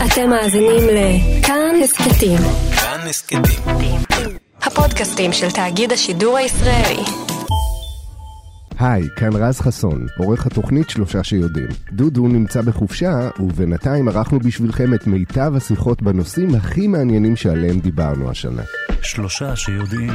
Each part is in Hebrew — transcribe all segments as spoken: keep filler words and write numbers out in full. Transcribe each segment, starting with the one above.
אתם מאזינים לכאן הסכתים. כאן הסכתים. הפודקאסטים של תאגיד השידור הישראלי. היי, כאן רז חסון, עורך התוכנית שלושה שיודעים. דודו נמצא בחופשה, ובינתיים ערכנו בשבילכם את מיטב השיחות בנושאים הכי מעניינים שעליהם דיברנו השנה. שלושה שיודעים.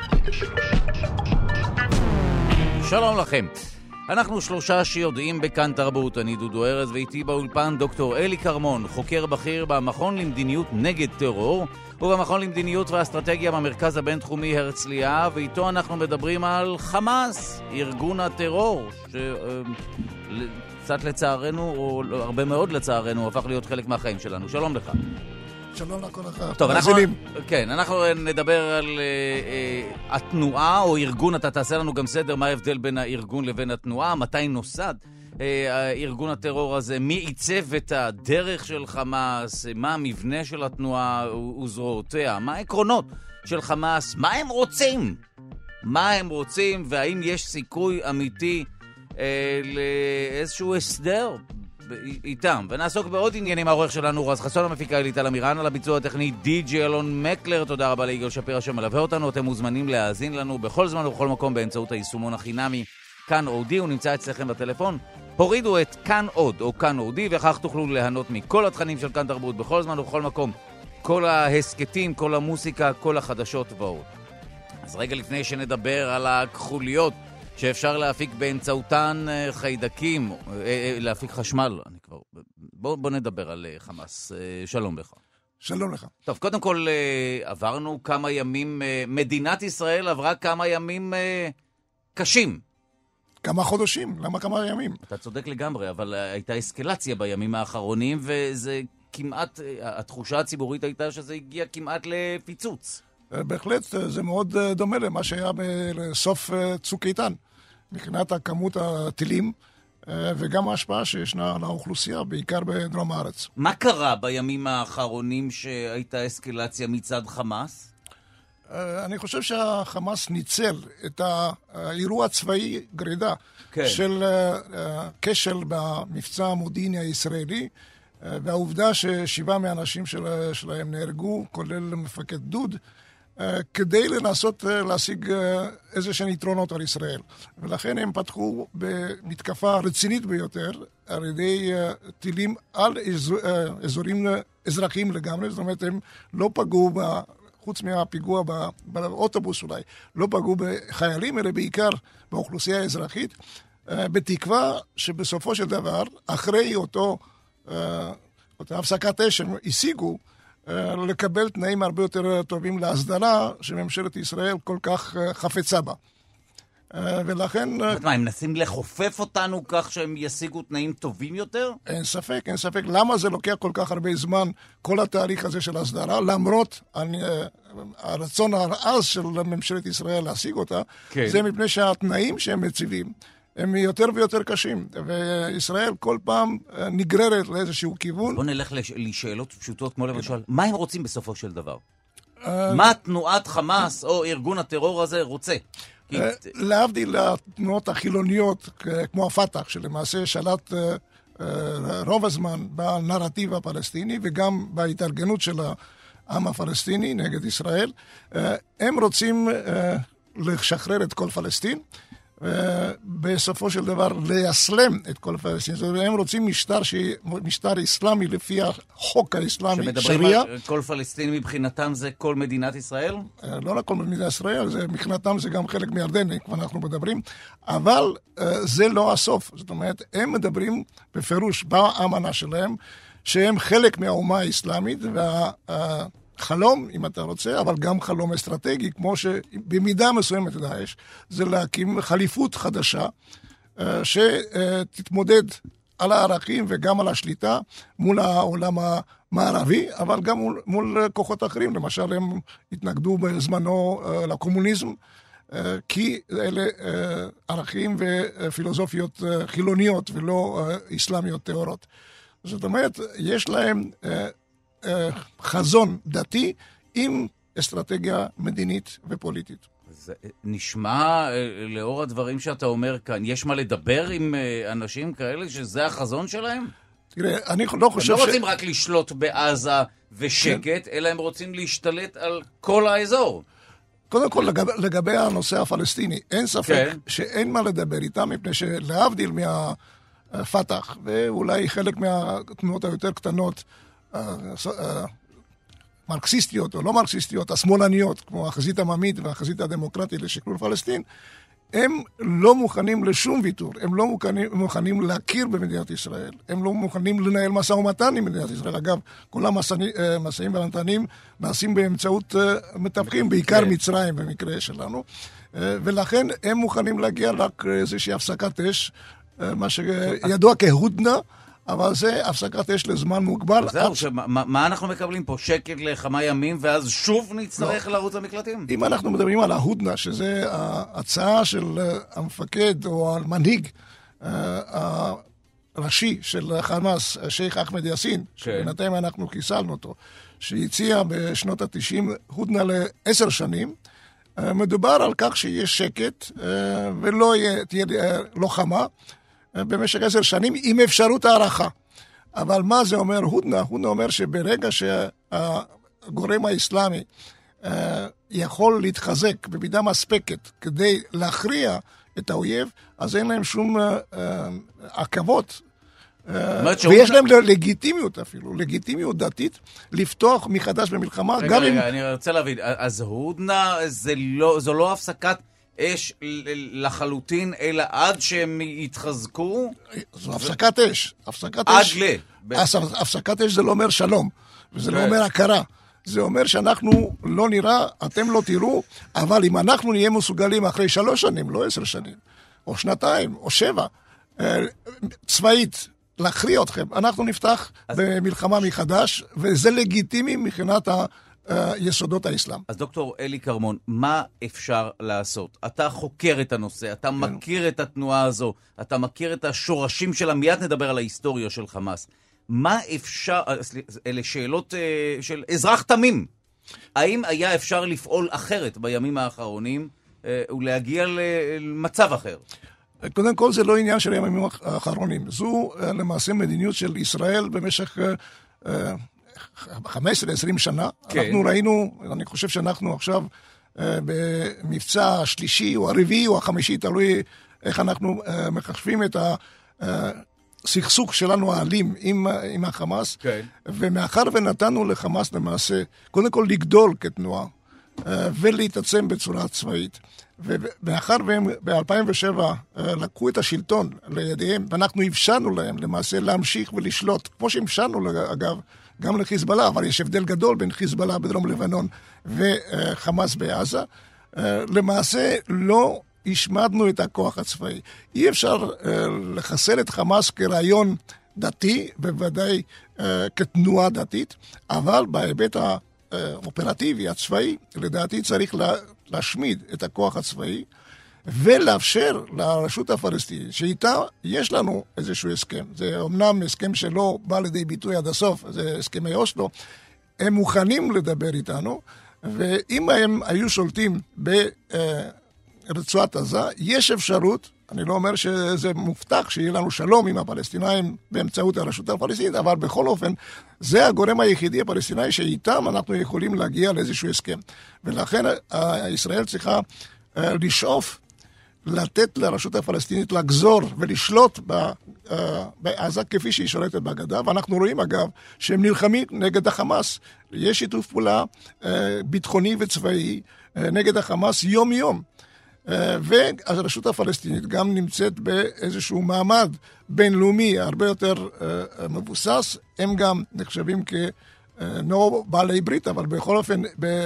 שלום לכם. אנחנו שלושה שיודעים בכאן תרבות. אני דודו ארז, ואיתי באולפן דוקטור אלי קרמון, חוקר בכיר במכון למדיניות נגד טרור ובמכון למדיניות ואסטרטגיה במרכז הבינתחומי הרצליה, ואיתו אנחנו מדברים על חמאס, ארגון הטרור שקצת לצערנו, או הרבה מאוד לצערנו, הפך להיות חלק מהחיים שלנו. שלום לך. שלום לכל אחד. טוב, אנחנו, כן, אנחנו נדבר על uh, uh, התנועה או ארגון. אתה תעשה לנו גם סדר מה ההבדל בין הארגון לבין התנועה, מתי נוסד uh, ארגון הטרור הזה, מי עיצב את הדרך של חמאס, מה המבנה של התנועה וזרועותיה, מה העקרונות של חמאס, מה הם רוצים, מה הם רוצים, והאם יש סיכוי אמיתי uh, לאיזשהו הסדר איתם. ונעסוק בעוד עניינים. העורך שלנו רז חסון, המפיקה אליטל אמירן, על הביצוע הטכני די.ג'י אלון מקלר. תודה רבה ליגאל שפירא שמלווה אותנו. אתם מוזמנים להאזין לנו בכל זמן ובכל מקום באמצעות היישומון החינמי כאן אודי. הוא נמצא אצלכם בטלפון. הורידו את כאן עוד או כאן אודי, וכך תוכלו ליהנות מכל התכנים של כאן תרבות בכל זמן ובכל מקום. כל ההסקטים, כל המוסיקה, כל החדשות ועוד. אז רגע לפני שנדבר על הכחוליות שאפשר להפיק באמצעותן חיידקים, להפיק חשמל. אני כבר... בוא, בוא נדבר על חמאס. שלום לך. שלום לך. טוב, קודם כל עברנו כמה ימים, מדינת ישראל עברה כמה ימים קשים. כמה חודשים, למה כמה ימים? אתה צודק לגמרי, אבל הייתה אסקלציה בימים האחרונים, וזה כמעט, התחושה הציבורית הייתה שזה הגיע כמעט לפיצוץ. בהחלט, זה מאוד דומה למה שהיה בסוף צוק איתן, מבחינת הכמות הטילים וגם ההשפעה שישנה על האוכלוסייה, בעיקר בדרום הארץ. מה קרה בימים האחרונים שהייתה אסקלציה מצד חמאס? אני חושב שהחמאס ניצל את האירוע הצבאי גרידה כן. של כשל במבצע המודיעיני הישראלי, והעובדה ששבעה מהאנשים שלהם נהרגו, כולל מפקד דוד, כדי לנסות להשיג איזה שהן יתרונות על ישראל. ולכן הם פתחו במתקפה רצינית ביותר על ידי טילים על אזורים אזרחיים לגמרי. זאת אומרת, הם לא פגעו, חוץ מהפיגוע באוטובוס אולי, לא פגעו בחיילים, אלא בעיקר באוכלוסייה האזרחית, בתקווה שבסופו של דבר, אחרי אותו, אותה הפסקת אש שהם השיגו, לקבל תנאים הרבה יותר טובים להסדרה שממשלת ישראל כל כך חפצה בה. ולכן... מה, הם מנסים לחופף אותנו כך שהם ישיגו תנאים טובים יותר? אין ספק, אין ספק. למה זה לוקח כל כך הרבה זמן, כל התהליך הזה של הסדרה, למרות הרצון העז של ממשלת ישראל להשיג אותה, כן. זה מפני שהתנאים שהם מציבים, הם יותר ויותר קשים, וישראל כל פעם נגררת לאיזשהו כיוון. בוא נלך לשאלות פשוטות, כמו למשל, מה הם רוצים בסופו של דבר? מה תנועת חמאס או ארגון הטרור הזה רוצה? להבדיל לתנועות החילוניות, כמו הפתח, שלמעשה שלט רוב הזמן בנרטיב הפלסטיני, וגם בהתארגנות של העם הפלסטיני נגד ישראל, הם רוצים לשחרר את כל פלסטין, בסופו של דבר לייסלם את כל פלסטין. זאת אומרת, הם רוצים משטר, ש... משטר איסלאמי לפי החוק האיסלאמי. שמדברים על כל פלסטין מבחינתם זה כל מדינת ישראל? לא רק כל מדינת ישראל, זה, מבחינתם זה גם חלק מירדן, כבר אנחנו מדברים, אבל זה לא הסוף. זאת אומרת, הם מדברים בפירוש באמנה שלהם, שהם חלק מהאומה האסלאמית, וה... חלום, אם אתה רוצה, אבל גם חלום אסטרטגי, כמו שבמידה מסוימת דאעש, זה להקים חליפות חדשה, שתתמודד על הערכים וגם על השליטה מול העולם המערבי, אבל גם מול, מול כוחות אחרים. למשל, הם התנגדו בזמנו לקומוניזם, כי אלה ערכים ופילוסופיות חילוניות ולא אסלאמיות טהורות. זאת אומרת, יש להם חזון דתי עם אסטרטגיה מדינית ופוליטית. זה נשמע, לאור הדברים שאתה אומר כאן, יש מה לדבר עם אנשים כאלה שזה החזון שלהם? תראה, אני לא חושב ש... הם לא רוצים רק לשלוט בעזה ושקט, אלא הם רוצים להשתלט על כל האזור. קודם כל, לגבי, לגבי הנושא הפלסטיני, אין ספק שאין מה לדבר איתם, מפני שלהבדיל מהפתח, ואולי חלק מהתנועות היותר קטנות, מרקסיסטיות או לא מרקסיסטיות, השמאלניות, כמו החזית הממית והחזית הדמוקרטית לשחרור פלסטין, הם לא מוכנים לשום ויתור, הם לא מוכנים, מוכנים להכיר במדינת ישראל, הם לא מוכנים לנהל משא ומתן עם מדינת ישראל. אגב, כל המשאים ומתנים נעשים באמצעות מתווכים, בעיקר מצרים במקרה שלנו, ולכן הם מוכנים להגיע רק איזושהי הפסקת אש, מה שידוע כהודנה, אבל זה הפסקת אש לזמן מוגבל. זהו, מה אנחנו מקבלים פה? שקט לכמה ימים, ואז שוב נצטרך לרוץ למקלטים? אם אנחנו מדברים על ההודנה, שזה ההצעה של המפקד או המנהיג הראשי של חמאס, שייח אחמד יאסין, שבינתיים אנחנו חיסלנו אותו, שהציע בשנות ה-תשעים הודנה לעשר שנים, מדובר על כך שיש שקט ולא תהיה לוחמה, במשך עשר שנים עם אפשרות הערכה. אבל מה זה אומר הודנה? הודנה אומר שברגע שהגורם האסלאמי יכול להתחזק במידה מספקת כדי להכריע את האויב, אז אין להם שום עכבות. ויש להם לגיטימיות אפילו, לגיטימיות דתית, לפתוח מחדש במלחמה. רגע, רגע, אני רוצה להבין. אז הודנה זו לא הפסקת אש לחלוטין, אלא עד שהם יתחזקו? זו הפסקת אש. הפסקת אש. עד ל... הפסקת אש זה לא אומר שלום, וזה לא אומר הכרה. זה אומר שאנחנו לא נראה, אתם לא תראו, אבל אם אנחנו נהיה מסוגלים אחרי שלוש שנים, לא עשר שנים, או שנתיים, או שבע, צבאית, להכריע אתכם, אנחנו נפתח במלחמה מחדש, וזה לגיטימי מבחינת ה... יסודות האסלאם. אז דוקטור אלי קרמון, מה אפשר לעשות? אתה חוקר את הנושא, אתה כן. מכיר את התנועה הזו, אתה מכיר את השורשים שלה, מיד נדבר על ההיסטוריה של חמאס. מה אפשר, אלה שאלות של אזרח תמים, האם היה אפשר לפעול אחרת בימים האחרונים ולהגיע למצב אחר? קודם כל זה לא עניין של הימים האחרונים, זו למעשה מדיניות של ישראל במשך... חמש עשרה עשרים שנה, כן. אנחנו ראינו, אני חושב שאנחנו עכשיו אה, במבצע השלישי או הרביעי או החמישי, תלוי איך אנחנו אה, מחשבים את הסכסוך שלנו האלים עם, עם החמאס, כן. ומאחר ונתנו לחמאס למעשה, קודם כל לגדול כתנועה, אה, ולהתעצם בצורה צבאית, ומאחר והם ב-אלפיים ושבע אה, לקחו את השלטון לידיהם, ואנחנו אפשרנו להם למעשה להמשיך ולשלוט, כמו שהמשלנו אגב, גם לחיזבאללה, אבל יש הבדל גדול בין חיזבאללה בדרום לבנון וחמאס בעזה. למעשה לא השמדנו את הכוח הצבאי. אי אפשר לחסל את חמאס כרעיון דתי, בוודאי כתנועה דתית, אבל בהיבט האופרטיבי, הצבאי, לדעתי צריך להשמיד את הכוח הצבאי, ולאפשר לרשות הפלסטינית, שאיתה יש לנו איזשהו הסכם. זה אומנם הסכם שלא בא לידי ביטוי עד הסוף, זה הסכמי אוסלו, הם מוכנים לדבר איתנו, ואם הם היו שולטים ברצועת עזה, יש אפשרות, אני לא אומר שזה מובטח שיהיה לנו שלום עם הפלסטינאים באמצעות הרשות הפלסטינית, אבל בכל אופן, זה הגורם היחידי הפלסטיני שאיתם אנחנו יכולים להגיע לאיזשהו הסכם. ולכן ישראל צריכה לשאוף לתת לרשות הפלסטינית לגזור ולשלוט בעזה כפי שהיא שולטת בגדה, ואנחנו רואים אגב שהם נלחמים נגד החמאס. יש שיתוף פעולה ביטחוני וצבאי נגד החמאס יום יום. והרשות הפלסטינית גם נמצאת באיזשהו מעמד בינלאומי הרבה יותר מבוסס, הם גם נחשבים כנו בעלי ברית, אבל בכל אופן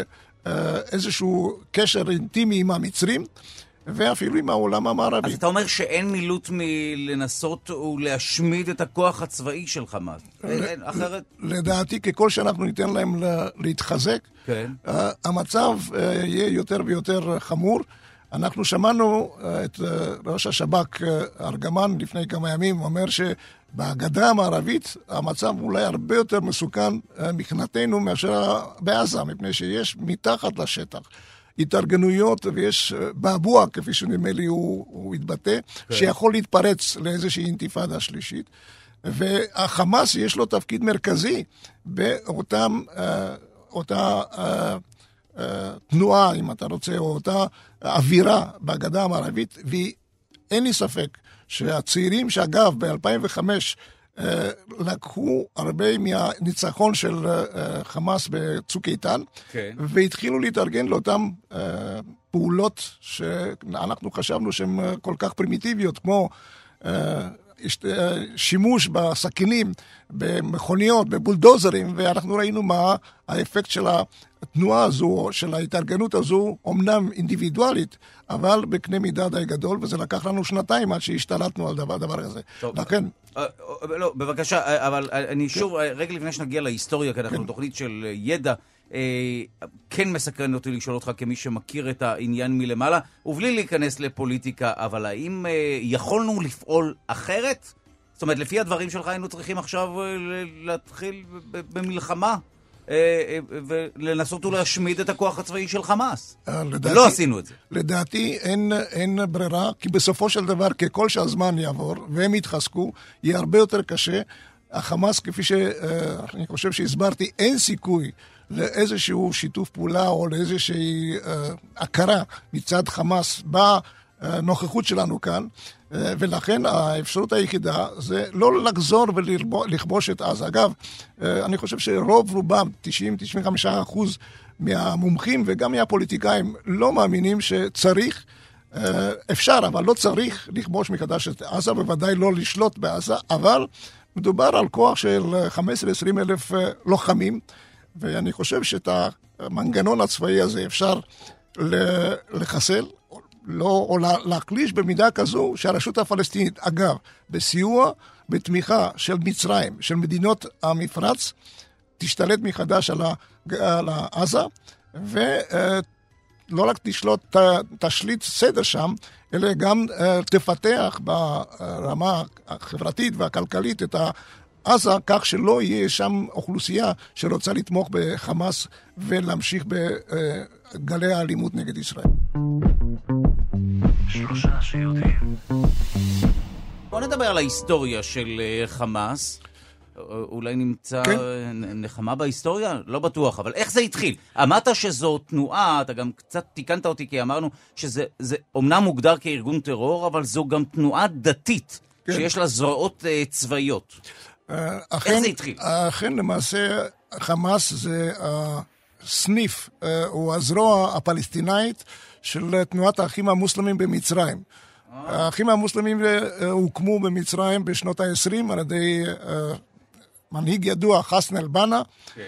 באיזשהו קשר אינטימי עם המצרים, ואפילו עם העולם המערבי. אז אתה אומר שאין מילוט מלנסות ולהשמיד את הכוח הצבאי של חמאס. אחרת? לדעתי, ככל שאנחנו ניתן להם להתחזק, המצב יהיה יותר ויותר חמור. אנחנו שמענו את ראש השב"כ ארגמן לפני כמה ימים, אומר שבגדה המערבית המצב אולי הרבה יותר מסוכן מבחינתנו מאשר בעזה, מפני שיש מתחת לשטח התארגנויות, ויש בעבוע, כפי שנדמה לי הוא, הוא התבטא, okay. שיכול להתפרץ לאיזושהי אינתיפאדה שלישית. והחמאס יש לו תפקיד מרכזי באותם, אותה תנועה, אם אתה רוצה, או אותה אווירה בגדה המערבית, ואין לי ספק שהצעירים שאגב ב-אלפיים וחמש לקחו הרבה מהניצחון של חמאס בצוק איתן, כן. והתחילו להתארגן לאותם פעולות שאנחנו חשבנו שהן כל כך פרימיטיביות, כמו שימוש בסכינים, במכוניות, בבולדוזרים, ואנחנו ראינו מה האפקט של התנועה הזו, של ההתארגנות הזו, אומנם אינדיבידואלית, אבל בקנה מידה די גדול, וזה לקח לנו שנתיים עד שהשתלטנו על דבר, דבר הזה. טוב, לכן... לא, בבקשה, אבל אני שוב, רגע לפני שנגיע להיסטוריה, כי אנחנו תוכנית של ידע, כן מסקרן אותי לשאול אותך כמי שמכיר את העניין מלמעלה, ובלי להיכנס לפוליטיקה, אבל האם יכולנו לפעול אחרת? זאת אומרת, לפי הדברים שלך היינו צריכים עכשיו להתחיל במלחמה ולנסות ולהשמיד את הכוח הצבאי של חמאס. לא עשינו את זה. לדעתי אין ברירה, כי בסופו של דבר, ככל שהזמן יעבור והם יתחזקו, יהיה הרבה יותר קשה. החמאס, כפי שאני חושב שהסברתי, אין סיכוי לאיזשהו שיתוף פעולה או לאיזושהי הכרה מצד חמאס בנוכחות שלנו כאן, ולכן האפשרות היחידה זה לא לחזור ולכבוש את עזה. אגב, אני חושב שרוב רובם, תשעים עד תשעים וחמישה אחוז מהמומחים וגם מהפוליטיקאים לא מאמינים שצריך, אפשר, אבל לא צריך לכבוש מחדש את עזה, בוודאי לא לשלוט בעזה, אבל מדובר על כוח של חמש עשרה עד עשרים אלף לוחמים, ואני חושב שאת המנגנון הצבאי הזה אפשר לחסל, לא, או להקליש במידה כזו שהרשות הפלסטינית, אגב, בסיוע, בתמיכה של מצרים, של מדינות המפרץ, תשתלט מחדש על, על עזה, ולא רק תשלוט, תשליט סדר שם, אלא גם תפתח ברמה החברתית והכלכלית את ה... עזה, כך שלא יהיה שם אוכלוסייה שרוצה לתמוך בחמאס ולהמשיך בגלי האלימות נגד ישראל. שלושה שיודעים. בוא נדבר על ההיסטוריה של חמאס. אולי נמצא כן? נחמה בהיסטוריה? לא בטוח, אבל איך זה התחיל? אמרת שזו תנועה, אתה גם קצת תיקנת אותי כי אמרנו שזה זה אומנם מוגדר כארגון טרור, אבל זו גם תנועה דתית, כן. שיש לה זרועות uh, צבאיות. אכן, איך זה התחיל? אכן, למעשה, חמאס זה הסניף, או הזרוע הפלסטינאית של תנועת האחים המוסלמים במצרים. האחים המוסלמים הוקמו במצרים בשנות ה-עשרים על ידי מנהיג ידוע, חסן אל-בנה,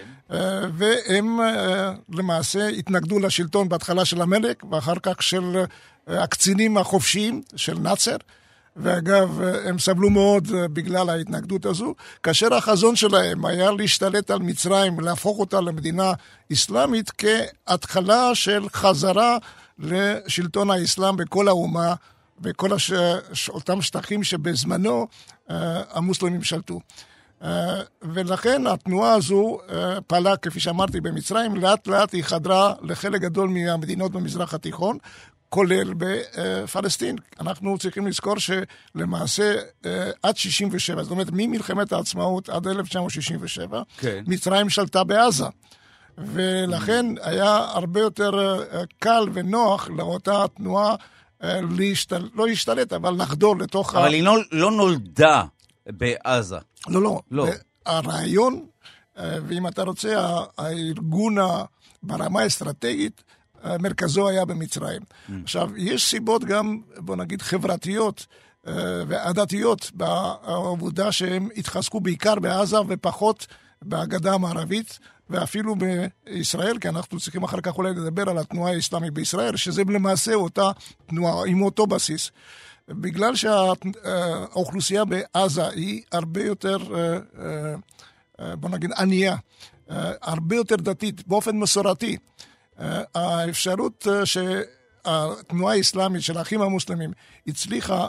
והם למעשה התנגדו לשלטון בהתחלה של המלך, ואחר כך של הקצינים החופשיים של נאצר, ואגב, הם סבלו מאוד בגלל ההתנגדות הזו, כאשר החזון שלהם היה להשתלט על מצרים, להפוך אותה למדינה אסלאמית, כהתחלה של חזרה לשלטון האסלאם בכל האומה, בכל הש... אותם שטחים שבזמנו המוסלמים שלטו. ולכן התנועה הזו פעלה, כפי שאמרתי, במצרים, לאט לאט היא חדרה לחלק גדול מהמדינות במזרח התיכון, כולל בפלסטין. אנחנו צריכים לזכור שלמעשה עד שישים ושבע, זאת אומרת ממלחמת העצמאות עד אלף תשע מאות שישים ושבע, כן. מצרים שלטה בעזה. ולכן היה הרבה יותר קל ונוח לאותה תנועה להשתל... לא להשתלט, אבל לחדור לתוך... אבל ה... היא לא, לא נולדה בעזה. לא, לא. לא. הרעיון, ואם אתה רוצה, הארגון ברמה האסטרטגית, מרכזו היה במצרים. Mm. עכשיו, יש סיבות גם, בוא נגיד, חברתיות ועדתיות בעבודה שהם התחזקו בעיקר בעזה ופחות בגדה המערבית, ואפילו בישראל, כי אנחנו צריכים אחר כך אולי לדבר על התנועה האסלאמית בישראל, שזה למעשה אותה תנועה עם אותו בסיס. בגלל שהאוכלוסייה בעזה היא הרבה יותר, בוא נגיד, ענייה, הרבה יותר דתית, באופן מסורתי, האפשרות שהתנועה האסלאמית של האחים המוסלמים הצליחה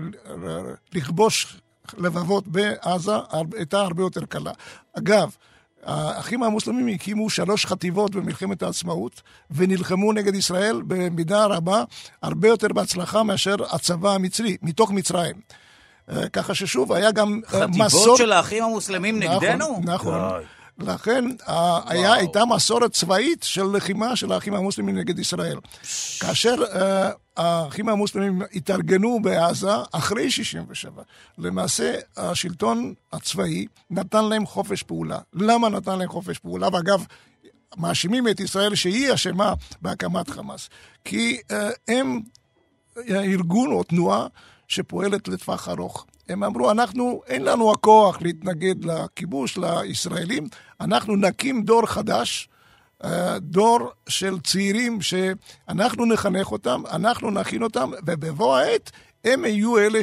לכבוש לבבות בעזה הייתה הרבה יותר קלה. אגב, האחים המוסלמים הקימו שלוש חטיבות במלחמת העצמאות ונלחמו נגד ישראל במידה רבה הרבה יותר בהצלחה מאשר הצבא המצרי, מתוך מצרים. ככה ששוב, היה גם חטיבות מסורת... של האחים המוסלמים נגדנו? נכון. לכן היה, הייתה מסורת צבאית של לחימה של האחים המוסלמים נגד ישראל. כאשר האחים המוסלמים התארגנו בעזה אחרי שישים ושבע, למעשה השלטון הצבאי נתן להם חופש פעולה. למה נתן להם חופש פעולה? ואגב, מאשימים את ישראל שהיא אשמה בהקמת חמאס. כי הם ארגון או תנועה שפועלת לטווח ארוך. הם אמרו, אנחנו, אין לנו הכוח להתנגד לכיבוש, לישראלים, אנחנו נקים דור חדש, דור של צעירים שאנחנו נחנך אותם, אנחנו נכין אותם, ובבוא העת הם יהיו אלה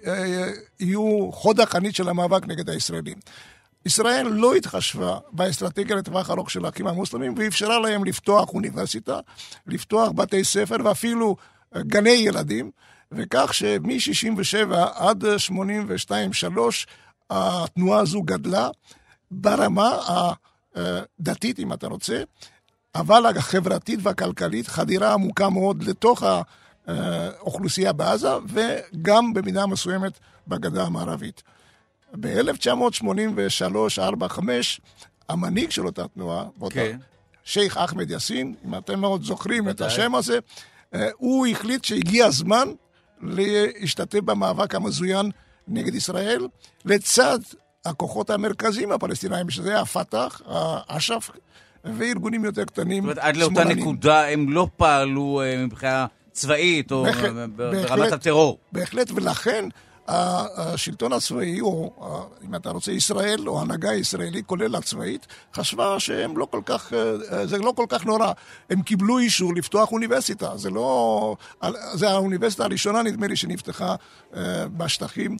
שיהיו חוד החנית של המאבק נגד הישראלים. ישראל לא התחשבה באסטרטגיה לטווח ארוך של האחים המוסלמים, ואפשרה להם לפתוח אוניברסיטה, לפתוח בתי ספר ואפילו גני ילדים, וכך שמ-שישים ושבע עד שמונים ושתיים שלוש התנועה הזו גדלה ברמה הדתית, אם אתה רוצה, אבל החברתית והכלכלית חדירה עמוקה מאוד לתוך האוכלוסייה בעזה, וגם במידה מסוימת בגדה המערבית. ב-אלף תשע מאות שמונים ושלוש, ארבע, חמש, המנהיג של אותה תנועה, okay. שייח אחמד יאסין, אם אתם מאוד זוכרים את השם הזה, הוא החליט שהגיע הזמן להשתתף במאבק המזוין נגד ישראל, לצד הכוחות המרכזיים הפלסטינאים, שזה הפתח, האש"ף, וארגונים יותר קטנים. זאת אומרת, עד לאותה נקודה הם לא פעלו מבחינה צבאית, או ברמת הטרור. בהחלט, ולכן השלטון הצבאי, או אם אתה רוצה ישראל, או ההנהגה הישראלית, כולל הצבאית, חשבה שהם לא כל כך, זה לא כל כך נורא. הם קיבלו אישור לפתוח אוניברסיטה. זה לא, זה האוניברסיטה הראשונה, נדמה לי, שנפתחה בשטחים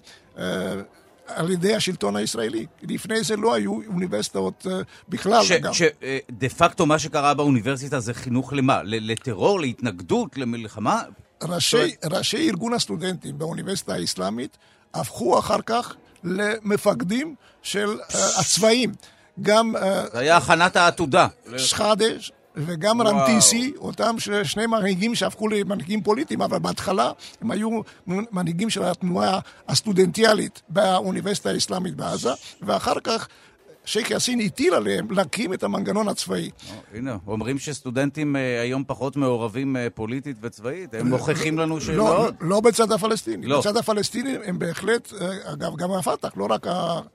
על ידי השלטון הישראלי. לפני זה לא היו אוניברסיטאות בכלל. שדה פקטו מה שקרה באוניברסיטה זה חינוך למה? לטרור, להתנגדות, למלחמה? ראשי, ראשי ארגון הסטודנטים באוניברסיטה האסלאמית הפכו אחר כך למפקדים של uh, הצבאים. גם... זה היה הכנת העתודה. שחאדה וגם וואו. רנטיסי, אותם שני מנהיגים שהפכו למנהיגים פוליטיים, אבל בהתחלה הם היו מנהיגים של התנועה הסטודנטיאלית באוניברסיטה האסלאמית בעזה, ואחר כך שייח יאסין הטיל עליהם להקים את המנגנון הצבאי. הנה, אומרים שסטודנטים היום פחות מעורבים פוליטית וצבאית, הם מוכיחים לנו שמאוד. לא בצד הפלסטיני. בצד הפלסטיני הם בהחלט, אגב, גם הפתח, לא רק,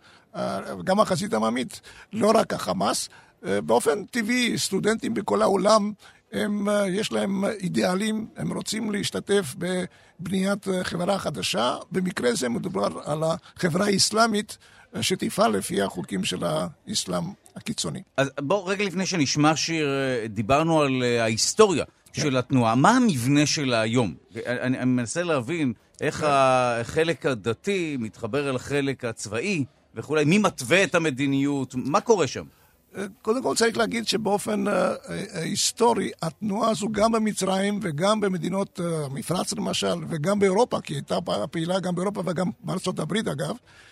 גם החזית העממית, לא רק החמאס. באופן טבעי, סטודנטים בכל העולם, הם, יש להם אידיאלים, הם רוצים להשתתף בבניית חברה חדשה. במקרה זה מדובר על החברה האסלאמית, שתפעל לפי החוקים של האסלאם הקיצוני. אז בואו, רגע לפני שנשמע שיר, דיברנו על ההיסטוריה כן. של התנועה. מה המבנה שלה היום? אני, אני מנסה להבין איך החלק הדתי מתחבר אל החלק הצבאי וכולי. מי מתווה את המדיניות? מה קורה שם? קודם כל צריך להגיד שבאופן היסטורי, התנועה הזו גם במצרים וגם במדינות המפרץ למשל, וגם באירופה, כי הייתה פעילה גם באירופה וגם בארצות הברית אגב,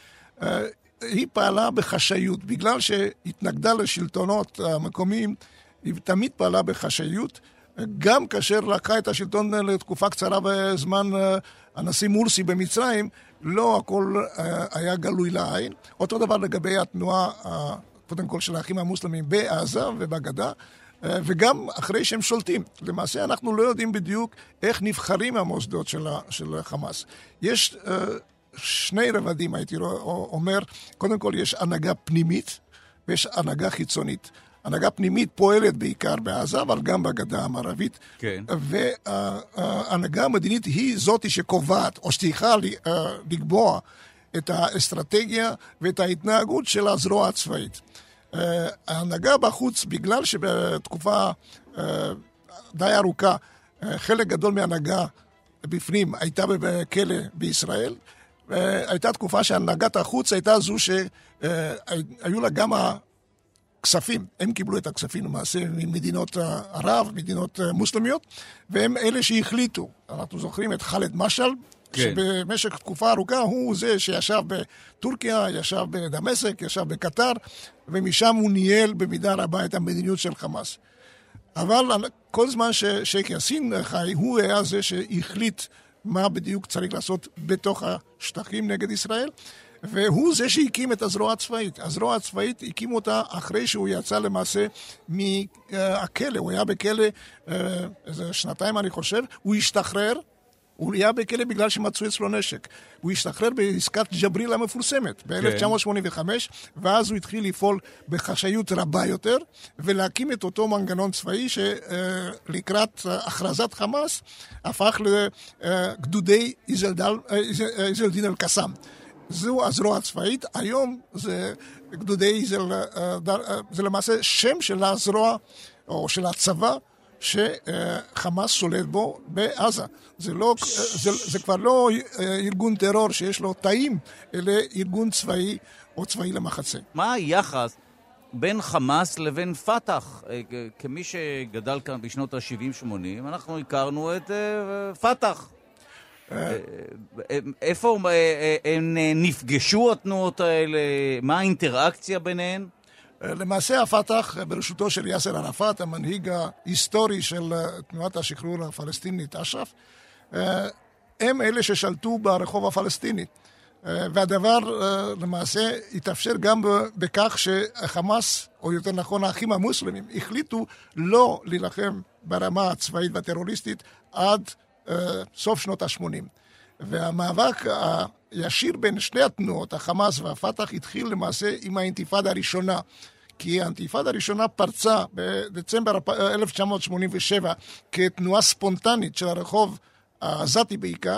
היא פעלה בחשאיות, בגלל שהתנגדה לשלטונות המקומיים, היא תמיד פעלה בחשאיות, גם כאשר לקחה את השלטון לתקופה קצרה בזמן הנשיא מורסי במצרים, לא הכל היה גלוי לעין. אותו דבר לגבי התנועה, קודם כל של האחים המוסלמים בעזה ובגדה, וגם אחרי שהם שולטים. למעשה אנחנו לא יודעים בדיוק איך נבחרים המוסדות של חמאס. יש שני רבדים, הייתי אומר, קודם כל יש הנהגה פנימית ויש הנהגה חיצונית. הנהגה פנימית פועלת בעיקר בעזה, אבל גם בגדה המערבית. כן. וההנהגה המדינית היא זאת שקובעת, או שצריכה לקבוע את האסטרטגיה ואת ההתנהגות של הזרוע הצבאית. ההנהגה בחוץ, בגלל שבתקופה די ארוכה, חלק גדול מההנהגה בפנים הייתה בכלא בישראל, הייתה תקופה שהנהגת החוץ הייתה זו שהיו לה גם הכספים, הם קיבלו את הכספים למעשה ממדינות ערב, מדינות מוסלמיות, והם אלה שהחליטו. אנחנו זוכרים את ח'אלד משעל, כן. שבמשך תקופה ארוכה הוא זה שישב בטורקיה, ישב בדמשק, ישב בקטר, ומשם הוא ניהל במידה רבה את המדיניות של חמאס. אבל כל זמן ששייח יאסין חי, הוא היה זה שהחליט מה בדיוק צריך לעשות בתוך השטחים נגד ישראל, והוא זה שהקים את הזרוע הצבאית. הזרוע הצבאית הקים אותה אחרי שהוא יצא למעשה מהכלא, הוא היה בכלא איזה שנתיים אני חושב, הוא השתחרר, הוא היה בכלא בגלל שמצאו אצלו נשק. הוא השתחרר בעסקת ג'בריל המפורסמת ב-אלף תשע מאות שמונים וחמש, ואז הוא התחיל לפעול בחשאיות רבה יותר, ולהקים את אותו מנגנון צבאי שלקראת הכרזת חמאס הפך לגדודי איזלדין אל-קסאם. זו הזרוע הצבאית. היום זה גדודי איזל, זה למעשה שם של הזרוע או של הצבא שחמאס שולט בו בעזה. זה, לא, זה, זה כבר לא ארגון טרור שיש לו תאים, אלא ארגון צבאי או צבאי למחצה. מה היחס בין חמאס לבין פתח? כמי שגדל כאן בשנות ה-שבעים שמונים, אנחנו הכרנו את פתח. איפה הם נפגשו התנועות האלה? מה האינטראקציה ביניהן? למעשה הפתח בראשותו של יאסר ערפאת, המנהיג ההיסטורי של תנועת השחרור הפלסטינית אש"ף, הם אלה ששלטו ברחוב הפלסטיני. והדבר למעשה התאפשר גם בכך שחמאס, או יותר נכון האחים המוסלמים, החליטו לא להילחם ברמה הצבאית והטרוריסטית עד סוף שנות ה-שמונים. והמאבק הישיר בין שתי התנועות, החמאס והפתח, התחיל למעשה עם האינתיפאדה הראשונה. כי האינתיפאדה הראשונה פרצה בדצמבר אלף תשע מאות שמונים ושבע כתנועה ספונטנית של הרחוב העזתי בעיקר,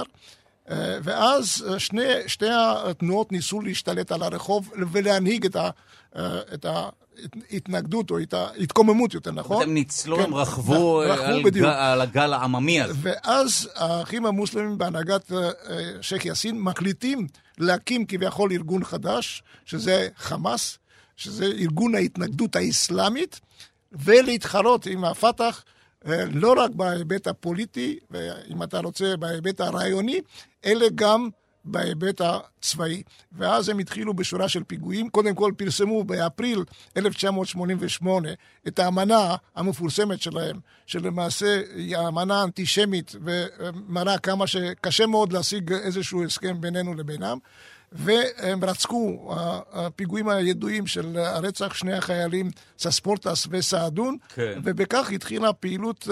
ואז שני, שתי התנועות ניסו להשתלט על הרחוב ולהנהיג את ה... את ה התנגדות או התקוממות יותר, נכון? הם ניצלו, הם רכבו על הגל העממי הזה. ואז האחים המוסלמים בהנהגת שייח יאסין מקליטים להקים כביכול ארגון חדש, שזה חמאס, שזה ארגון ההתנגדות האסלאמית, ולהתחרות עם הפתח לא רק בהיבט הפוליטי, ואם אתה רוצה בהיבט הרעיוני, אלא גם בהיבט הצבאי. ואז הם התחילו בשורה של פיגועים. קודם כל פרסמו באפריל אלף תשע מאות שמונים ושמונה את האמנה המפורסמת שלהם, שלמעשה היא האמנה אנטישמית ומראה כמה שקשה מאוד להשיג איזשהו הסכם בינינו לבינם. והם רצקו הפיגועים הידועים של הרצח שני החיילים סספורטס וסעדון, כן. ובכך התחילה פעילות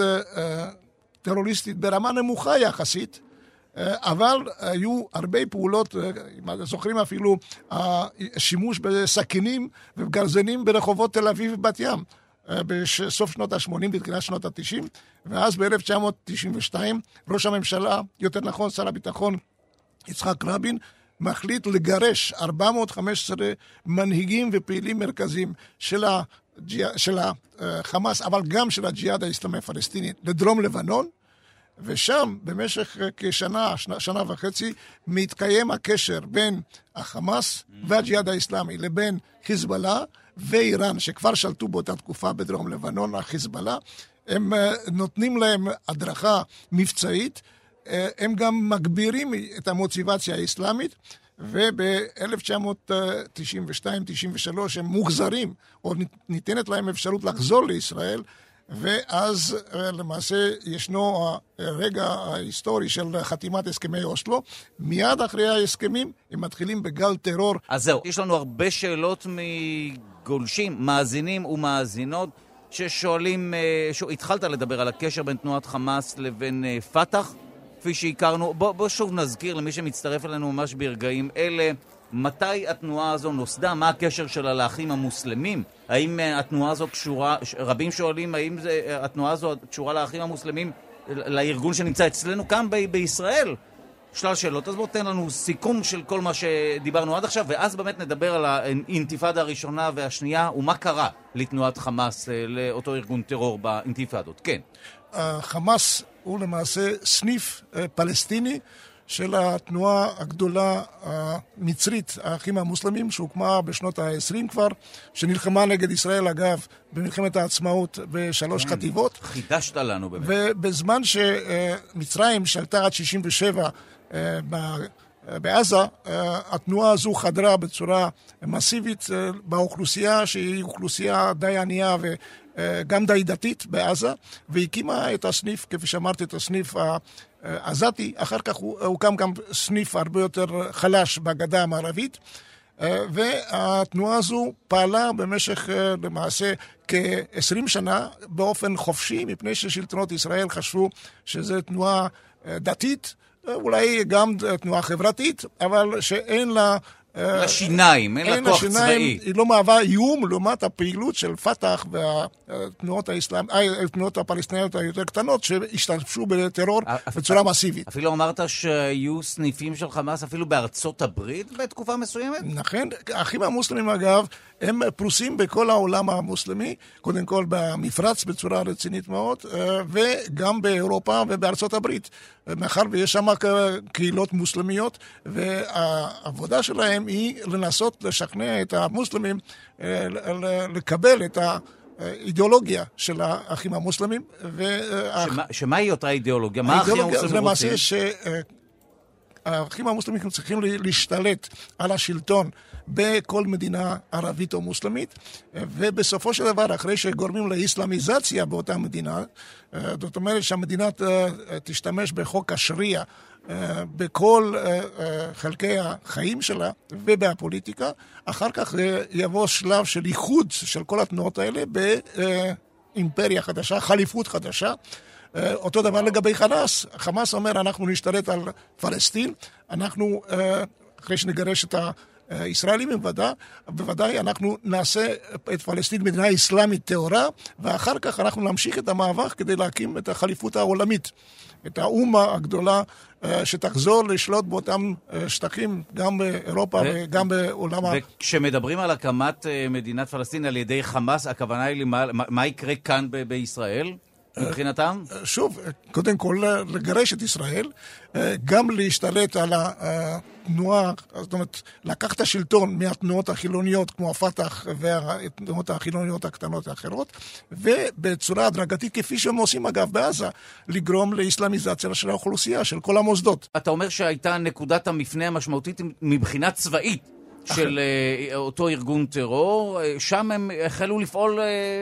טרוריסטית ברמה נמוכה יחסית, אבל היו הרבה פעולות, אם זוכרים אפילו השימוש בסכינים ובגרזנים ברחובות תל אביב ובת ים בסוף שנות ה-שמונים בתחילת שנות ה-תשעים, ואז ב-אלף תשע מאות תשעים ושתיים ראש הממשלה, יותר נכון שר הביטחון יצחק רבין, מחליט לגרש ארבע מאות וחמש עשרה מנהיגים ופעילים מרכזיים של ה... של החמאס, אבל גם של הג'יהאד האסלאמי הפלסטיני לדרום לבנון, ושם במשך כשנה, שנה, שנה וחצי, מתקיים הקשר בין החמאס והג'יהאד האסלאמי לבין חיזבאללה ואיראן, שכבר שלטו באותה תקופה בדרום לבנון, החיזבאללה. הם נותנים להם הדרכה מבצעית, הם גם מגבירים את המוטיבציה האסלאמית, וב-אלף תשע מאות תשעים ושתיים תשעים ושלוש הם מוחזרים, או ניתנת להם אפשרות לחזור לישראל, ואז למעשה ישנו הרגע ההיסטורי של חתימת הסכמי אוסלו. מיד אחרי ההסכמים הם מתחילים בגל טרור. אז זהו, יש לנו הרבה שאלות מגולשים, מאזינים ומאזינות, ששואלים, התחלת לדבר על הקשר בין תנועת חמאס לבין פתח, כפי שהכרנו. בוא, בוא שוב נזכיר למי שמצטרף אלינו ממש ברגעים אלה, מתי התנועה הזו נוסדה? מה הקשר שלה לאחים המוסלמים? האם התנועה הזו קשורה, רבים שואלים, האם זה, התנועה הזו קשורה לאחים המוסלמים, לארגון שנמצא אצלנו כאן ב- בישראל? שלל שאלות. אז בוא תן לנו סיכום של כל מה שדיברנו עד עכשיו, ואז באמת נדבר על האינתיפאדה הראשונה והשנייה, ומה קרה לתנועת חמאס, לאותו ארגון טרור באינתיפאדות. כן. חמאס הוא למעשה סניף פלסטיני, של התנועה הגדולה המצרית, האחים המוסלמים, שהוקמה בשנות ה-עשרים כבר, שנלחמה נגד ישראל, אגב, במלחמת העצמאות בשלוש חטיבות. חידשת לנו באמת. ובזמן שמצרים שלטה עד שישים ושבע בעזה, התנועה הזו חדרה בצורה מסיבית באוכלוסייה, שהיא אוכלוסייה די ענייה גם די דתית בעזה, והקימה את הסניף, כפי שאמרתי, את הסניף העזתי, אחר כך הוקם גם סניף הרבה יותר חלש בגדה המערבית, והתנועה הזו פעלה במשך למעשה כ-עשרים שנה באופן חופשי, מפני ששלטונות ישראל חשבו שזו תנועה דתית, אולי גם תנועה חברתית, אבל שאין לה... לשיניים, אין לה כוח צבאי. היא לא מהווה איום לעומת הפעילות של פתח והתנועות האסלאם, התנועות הפלסטיניות היותר קטנות שהשתמשו בטרור בצורה מסיבית. אפילו אמרת שהיו סניפים של חמאס אפילו בארצות הברית בתקופה מסוימת? נכון, האחים המוסלמים אגב, הם פרוסים בכל העולם המוסלמי, קודם כל במפרץ בצורה רצינית מאוד, וגם באירופה ובארצות הברית. מאחר ויש שם קהילות מוסלמיות, והעבודה שלהם היא לנסות לשכנע את המוסלמים לקבל את האידיאולוגיה של האחים המוסלמים. שמה היא אותה אידיאולוגיה? מה האחים המוסלמים רוצים? למעשה שהאחים המוסלמים צריכים להשתלט על השלטון בכל מדינה ערבית או מוסלמית, ובסופו של דבר, אחרי שגורמים לאיסלאמיזציה באותה מדינה, זאת אומרת שהמדינה תשתמש בחוק השריעה בכל חלקי החיים שלה ובפוליטיקה, אחר כך יבוא שלב של איחוד של כל התנועות האלה באימפריה חדשה, חליפות חדשה. אותו דבר לגבי חמאס. חמאס אומר, אנחנו נשתלט על פלסטין, אנחנו, אחרי שנגרש את הישראלים בוודאי, בוודאי אנחנו נעשה את פלסטין מדינה אסלאמית טהורה, ואחר כך אנחנו נמשיך את המאבק כדי להקים את החליפות העולמית, את האומה הגדולה שתחזור לשלוט באותם שטחים, גם באירופה ו- וגם בעולם ה... וכשמדברים על הקמת מדינת פלסטין על ידי חמאס, הכוונה היא מה, מה יקרה כאן ב- בישראל? מבחינתם? שוב, קודם כל לגרש את ישראל, גם להשתלט על התנועה, זאת אומרת, לקחת השלטון מהתנועות החילוניות כמו הפתח והתנועות החילוניות הקטנות האחרות, ובצורה הדרגתית, כפי שהם עושים אגב בעזה, לגרום לאסלאמיזציה של האוכלוסייה, של כל המוסדות. אתה אומר שהייתה נקודת המפנה המשמעותית מבחינה צבאית של אותו ארגון טרור, שם הם החלו לפעול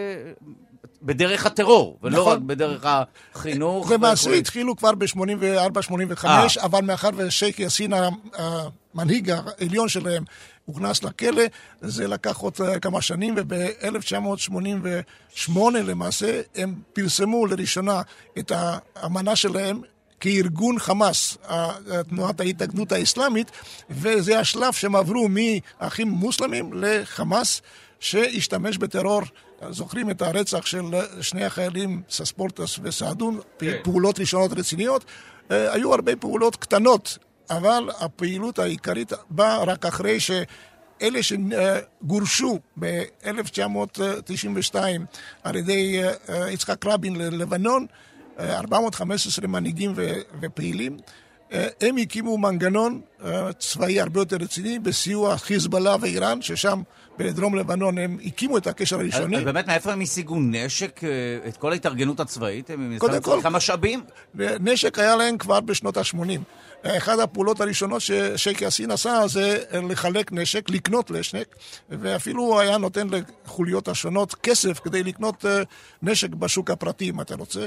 בדרך הטרור, ולא נכון. רק בדרך החינוך. למעשה התחילו כבר ב-שמונים וארבע שמונים וחמש, אבל מאחר ושייך יאסין, המנהיג העליון שלהם, הוכנס לכלא, זה לקח עוד כמה שנים, וב-אלף תשע מאות שמונים ושמונה למעשה, הם פרסמו לראשונה את האמנה שלהם, כארגון חמאס, תנועת ההתאגדות האסלאמית, וזה השלב שהם עברו מאחים מוסלמים לחמאס, שהשתמש בטרור. זוכרים את הרצח של שני החיילים, סספורטס וסעדון, פעולות ראשונות רציניות. היו הרבה פעולות קטנות, אבל הפעילות העיקרית באה רק אחרי שאלה שגורשו ב-אלף תשע מאות תשעים ושתיים על ידי יצחק רבין ללבנון, ארבע מאות וחמש עשרה מנהיגים ופעילים, הם הקימו מנגנון צבאי הרבה יותר רציני בסיוע חיזבאללה ואיראן, ששם בדרום לבנון הם הקימו את הקשר הראשוני. אז באמת מאיפה הם השיגו נשק, את כל ההתארגנות הצבאית? הם השיגו משאבים? נשק היה להם כבר בשנות ה-שמונים. אחת הפעולות הראשונות ששייך יאסין עשה זה לחלק נשק, לקנות נשק, ואפילו היה נותן לחוליות השונות כסף כדי לקנות נשק בשוק הפרטי, אם אתה רוצה.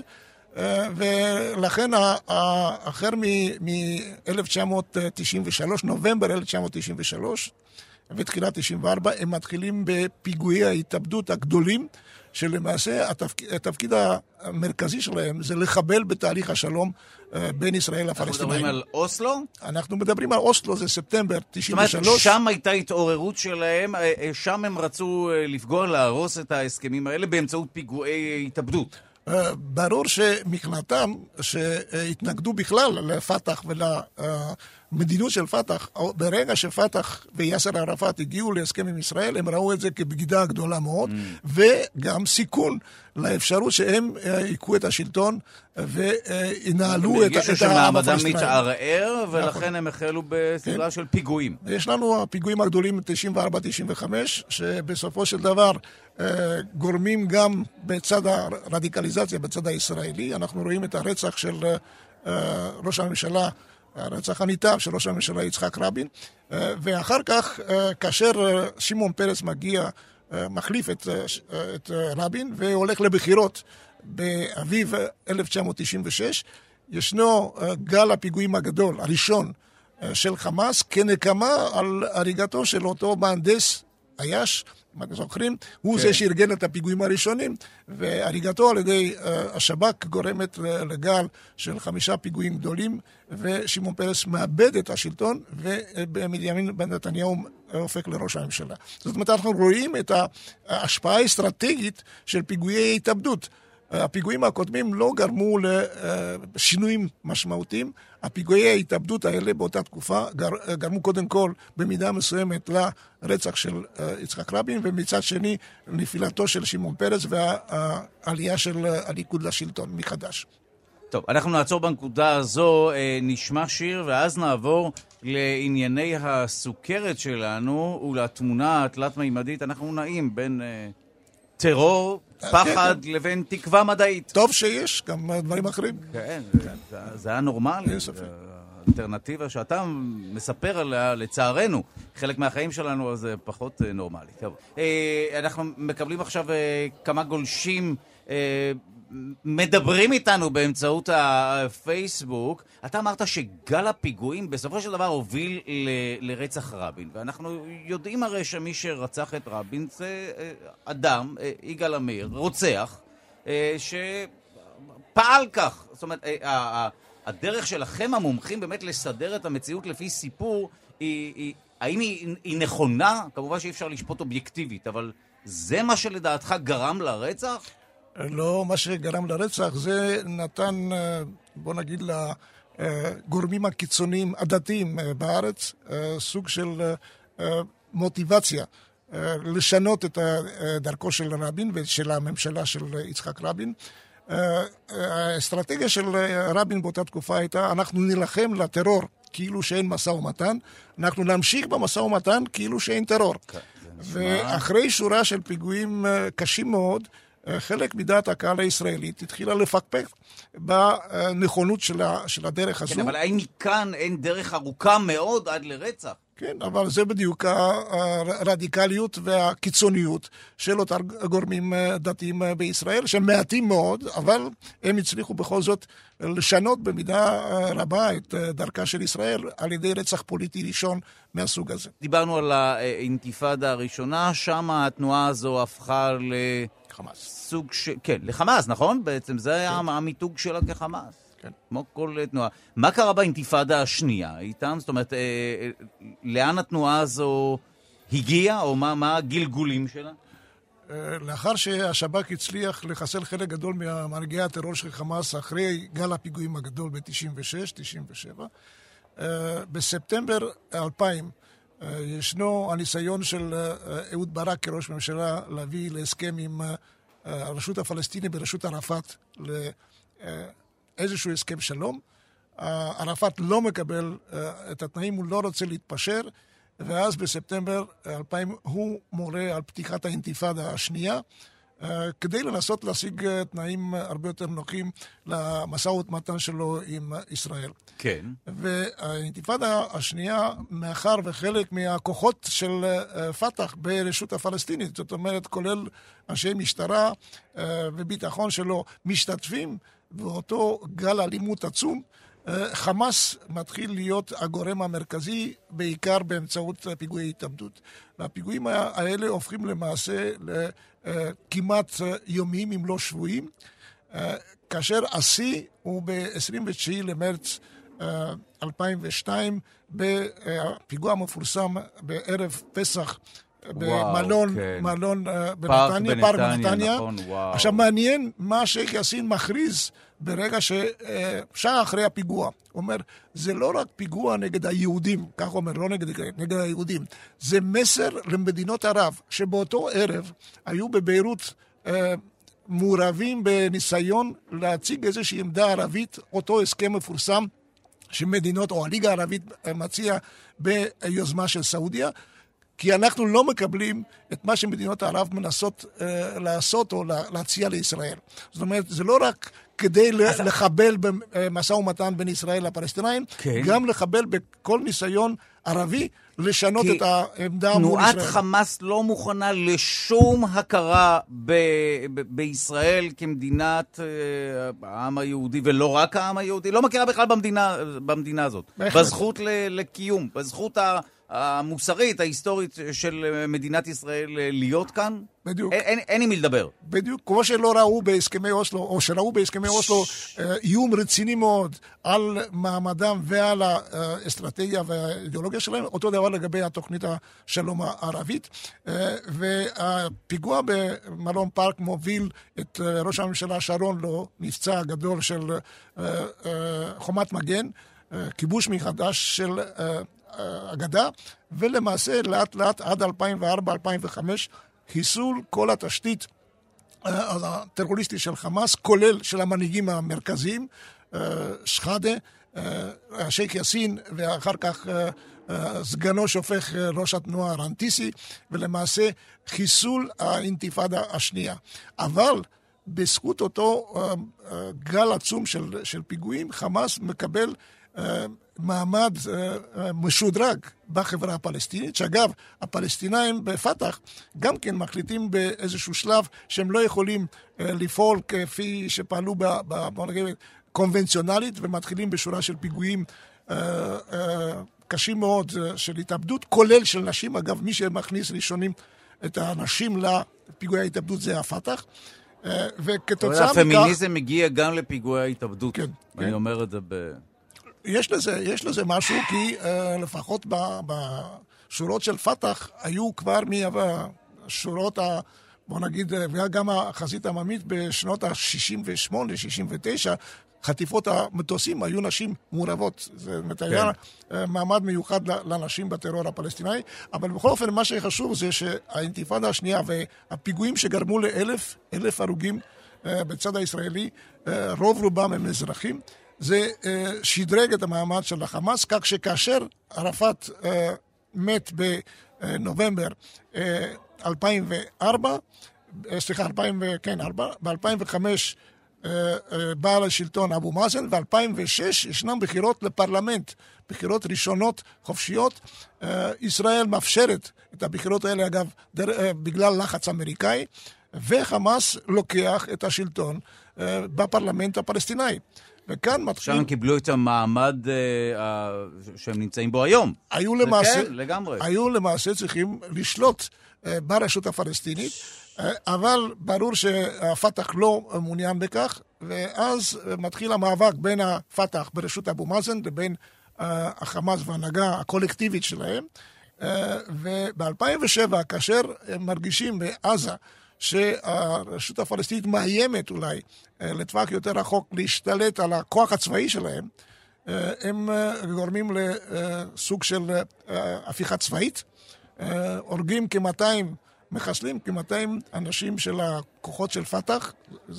ולכן אחר מ-אלף תשע מאות תשעים ושלוש, נובמבר אלף תשע מאות תשעים ושלוש ותחילת תשעים וארבע, הם מתחילים בפיגועי ההתאבדות הגדולים, שלמעשה התפקיד, התפקיד המרכזי שלהם זה לחבל בתהליך השלום בין ישראל לפלסטינים. אנחנו מדברים על אוסלו? אנחנו מדברים על אוסלו, זה ספטמבר תשעים ושלוש. זאת אומרת, שם הייתה התעוררות שלהם, שם הם רצו לפגוע, להרוס את ההסכמים האלה באמצעות פיגועי התאבדות. ברור שמכנתם שהתנגדו בכלל לפתח ולמדינות של פתח, ברגע שפתח ויאסר ערפאת הגיעו להסכם עם ישראל, הם ראו את זה כבגידה גדולה מאוד, mm. וגם סיכון לאפשרות שהם יקחו את השלטון וינהלו את, את העם הפלסטיני. שמעמדם מתערער, ולכן הם החלו בסדרה כן. של פיגועים. יש לנו הפיגועים הגדולים תשעים וארבע תשעים וחמש, שבסופו של דבר גורמים גם בצד הרדיקליזציה, בצד הישראלי. אנחנו רואים את הרצח של ראש הממשלה, הרצח הניתב של ראש הממשלה יצחק רבין, ואחר כך, כאשר שמעון פרס מגיע מחליף את, את רבין והולך לבחירות באביב אלף תשע מאות תשעים ושש. ישנו גל הפיגועים הגדול, הראשון של חמאס, כנקמה על הריגתו של אותו מהנדס אייש, מה אתם זוכרים? הוא זה שארגן את הפיגועים הראשונים, והריגתו על ידי השב"כ גורמת לגל של חמישה פיגועים גדולים, ושמעון פרס מאבד את השלטון, ובנימין נתניהו הופך לראש הממשלה. זאת אומרת, אנחנו רואים את ההשפעה האסטרטגית של פיגועי התאבדות. הפיגועים הקודמים לא גרמו לשינויים משמעותיים. הפיגועי ההתאבדות האלה באותה תקופה גרמו קודם כל במידה מסוימת לרצח של יצחק רבין, ומצד שני נפילתו של שמעון פרס והעלייה של הליכוד לשלטון מחדש. טוב, אנחנו נעצור בנקודה הזו, נשמע שיר ואז נעבור לענייני הסוכרת שלנו ולתמונה התלת-מימדית. אנחנו נעים בין טרור, פחד לבין תקווה מדעית. טוב שיש, גם דברים אחרים. כן, זה היה נורמלי. אלטרנטיבה שאתה מספר עליה, לצערנו, חלק מהחיים שלנו, אז זה פחות נורמלי. טוב, אנחנו מקבלים עכשיו כמה גולשים מדברים איתנו באמצעות הפייסבוק. אתה אמרת שגל הפיגועים בסופו של דבר הוביל ל- לרצח רבין, ואנחנו יודעים הרי שמי שרצח את רבין זה אדם, יגאל עמיר, רוצח, שפעל כך. זאת אומרת, הדרך שלכם המומחים באמת לסדר את המציאות לפי סיפור, היא, היא, האם היא, היא נכונה? כמובן שאי אפשר לשפוט אובייקטיבית, אבל זה מה שלדעתך גרם לרצח? לא, מה שגרם לרצח זה נתן, בוא נגיד, לגורמים הקיצוניים הדתיים בארץ, סוג של מוטיבציה לשנות את דרכו של רבין ושל הממשלה של יצחק רבין. האסטרטגיה של רבין באותה תקופה הייתה, אנחנו נלחם לטרור כאילו שאין מסע ומתן, אנחנו נמשיך במשא ומתן כאילו שאין טרור. ואחרי שורה של פיגועים קשים מאוד, חלק מדעת הקהל הישראלית התחילה לפקפק בנכונות של, ה, של הדרך הזו. כן, אבל האם מכאן אין דרך ארוכה מאוד עד לרצח? כן, אבל זה בדיוק הרדיקליות והקיצוניות של אותם גורמים דתיים בישראל, שהם מעטים מאוד, אבל הם הצליחו בכל זאת לשנות במידה רבה את דרכה של ישראל על ידי רצח פוליטי ראשון מהסוג הזה. דיברנו על האינתיפאדה הראשונה, שם התנועה הזו הפכה ל... חמאס. סוג ש... כן, לחמאס, נכון? בעצם זה היה כן. המיתוג שלה כחמאס. כן. כמו כל תנועה. מה קרה באינתיפאדה השנייה איתם? זאת אומרת, אה, לאן התנועה הזו הגיעה, או מה, מה הגלגולים שלה? לאחר שהשב"כ הצליח לחסל חלק גדול מהמנהיגי הטרור של חמאס אחרי גל הפיגועים הגדול ב-תשעים ושש תשעים ושבע, בספטמבר אלפיים ישנו הניסיון של אהוד ברק כראש ממשלה להביא להסכם עם הרשות הפלסטינית ברשות ערפאת לאיזשהו הסכם שלום. ערפאת לא מקבל את התנאים, הוא לא רוצה להתפשר, ואז בספטמבר אלפיים הוא מורה על פתיחת האינתיפאדה השנייה, כדי לנסות להשיג תנאים הרבה יותר נוחים למשא ומתן שלו עם ישראל. כן. והאינתיפאדה השנייה, מאחר וחלק מהכוחות של פתח ברשות הפלסטינית, זאת אומרת, כולל אנשי משטרה וביטחון שלו משתתפים, ואותו גל אלימות עצום, חמאס מתחיל להיות הגורם המרכזי, בעיקר באמצעות פיגועי התאבדות. והפיגועים האלה הופכים למעשה לכמעט יומיים, אם לא שבועים, כאשר השיא הוא ב-עשרים ותשעה למרץ אלפיים ושתיים, בפיגוע המפורסם בערב פסח, במלון, כן. מלון בנתניה, פארק בנתניה. נכון, עכשיו מעניין מה שייח יאסין מכריז ברגע ששעה אחרי הפיגוע. הוא אומר, זה לא רק פיגוע נגד היהודים, כך הוא אומר, לא נגד, נגד היהודים, זה מסר למדינות ערב, שבאותו ערב היו בביירות אה, מעורבים בניסיון להציג איזושהי עמדה ערבית, אותו הסכם מפורסם שמדינות או הליגה הערבית מציע ביוזמה של סעודיה, כי אנחנו לא מקבלים את מה שמדינות הערב מנסות אה, לעשות או להציע לישראל. זאת אומרת, זה לא רק כדי אז... לחבל במשא ומתן בין ישראל לפלסטינאים, כן. גם לחבל בכל ניסיון ערבי לשנות את העמדה מול ישראל. ישראל. תנועת חמאס לא מוכנה לשום הכרה ב- ב- בישראל כמדינת uh, העם היהודי, ולא רק העם היהודי, לא מכירה בכלל במדינה, במדינה הזאת. בהחלט. בזכות ל- לקיום, בזכות ה... המוסרית, ההיסטורית של מדינת ישראל להיות כאן, בדיוק. אין, אין עם מי לדבר. בדיוק, כמו שלא ראו בהסכמי אוסלו, או שראו בהסכמי אוסלו, איום רציני מאוד על מעמדם ועל האסטרטגיה והאידיאולוגיה שלהם, אותו דבר לגבי התוכנית השלום הערבית, והפיגוע במלון פארק מוביל את ראש הממשלה שרון למבצע הגדול של חומת מגן, כיבוש מחדש של אגדה, ולמעשה לאט לאט עד אלפיים וארבע אלפיים וחמש חיסול כל התשתית הטרוריסטית של חמאס, כולל של המנהיגים המרכזיים, שחאדה, השייך יאסין, ואחר כך סגנו שהופך ראש התנועה רנטיסי, ולמעשה חיסול האינתיפאדה השנייה. אבל בזכות אותו גל עצום של, של פיגועים, חמאס מקבל מעמד משודרג בחברה הפלסטינית, שאגב, הפלסטינאים בפתח גם כן מחליטים באיזשהו שלב שהם לא יכולים לפעול כפי שפעלו בקונבנציונלית, ומתחילים בשורה של פיגועים קשים מאוד של התאבדות, כולל של נשים. אגב, מי שמכניס ראשונים את האנשים לפיגועי ההתאבדות זה הפתח. וכתוצאה מכך... הפמיניזם מגיע גם לפיגועי ההתאבדות. כן. אני אומר את זה ב... יש לזה, יש לזה משהו, כי uh, לפחות בשורות של פתח היו כבר מהשורות, ה, בוא נגיד, וגם החזית העממית בשנות ה-שישים ושמונה שישים ותשע, חטיפות המטוסים היו נשים מעורבות. זה מתאר כן. מעמד מיוחד לנשים בטרור הפלסטיני, אבל בכל אופן מה שחשוב זה שהאינתיפאדה השנייה והפיגועים שגרמו לאלף, אלף הרוגים uh, בצד הישראלי, uh, רוב רובם הם אזרחים, זה uh, שדרג את המעמד של החמאס, כך שכאשר ערפאת uh, מת בנובמבר uh, אלפיים וארבע, uh, סליחה, אלפיים, כן, ב-אלפיים וחמש uh, uh, בא לשלטון אבו מאזן, ב-אלפיים ושש ישנם בחירות לפרלמנט, בחירות ראשונות חופשיות. uh, ישראל מאפשרת את הבחירות האלה, אגב, דר, uh, בגלל לחץ אמריקאי, וחמאס לוקח את השלטון uh, בפרלמנט הפלסטיני. וכאן מתחיל... שם קיבלו את המעמד אה, שהם נמצאים בו היום. היו למעשה, כן, לגמרי. היו למעשה צריכים לשלוט אה, ברשות הפלסטינית, אה, אבל ברור שהפתח לא מעוניין בכך, ואז אה, מתחיל המאבק בין הפתח ברשות אבו מאזן לבין אה, החמאס וההנהגה הקולקטיבית שלהם, אה, וב-אלפיים ושבע, כאשר הם מרגישים בעזה, שהרשות הפלסטינית מאיימת אולי לטווח יותר רחוק להשתלט על הכוח הצבאי שלהם, הם גורמים לסוג של הפיכה צבאית, הורגים כ-מאתיים, מחסלים כ-מאתיים אנשים של הכוחות של פתח,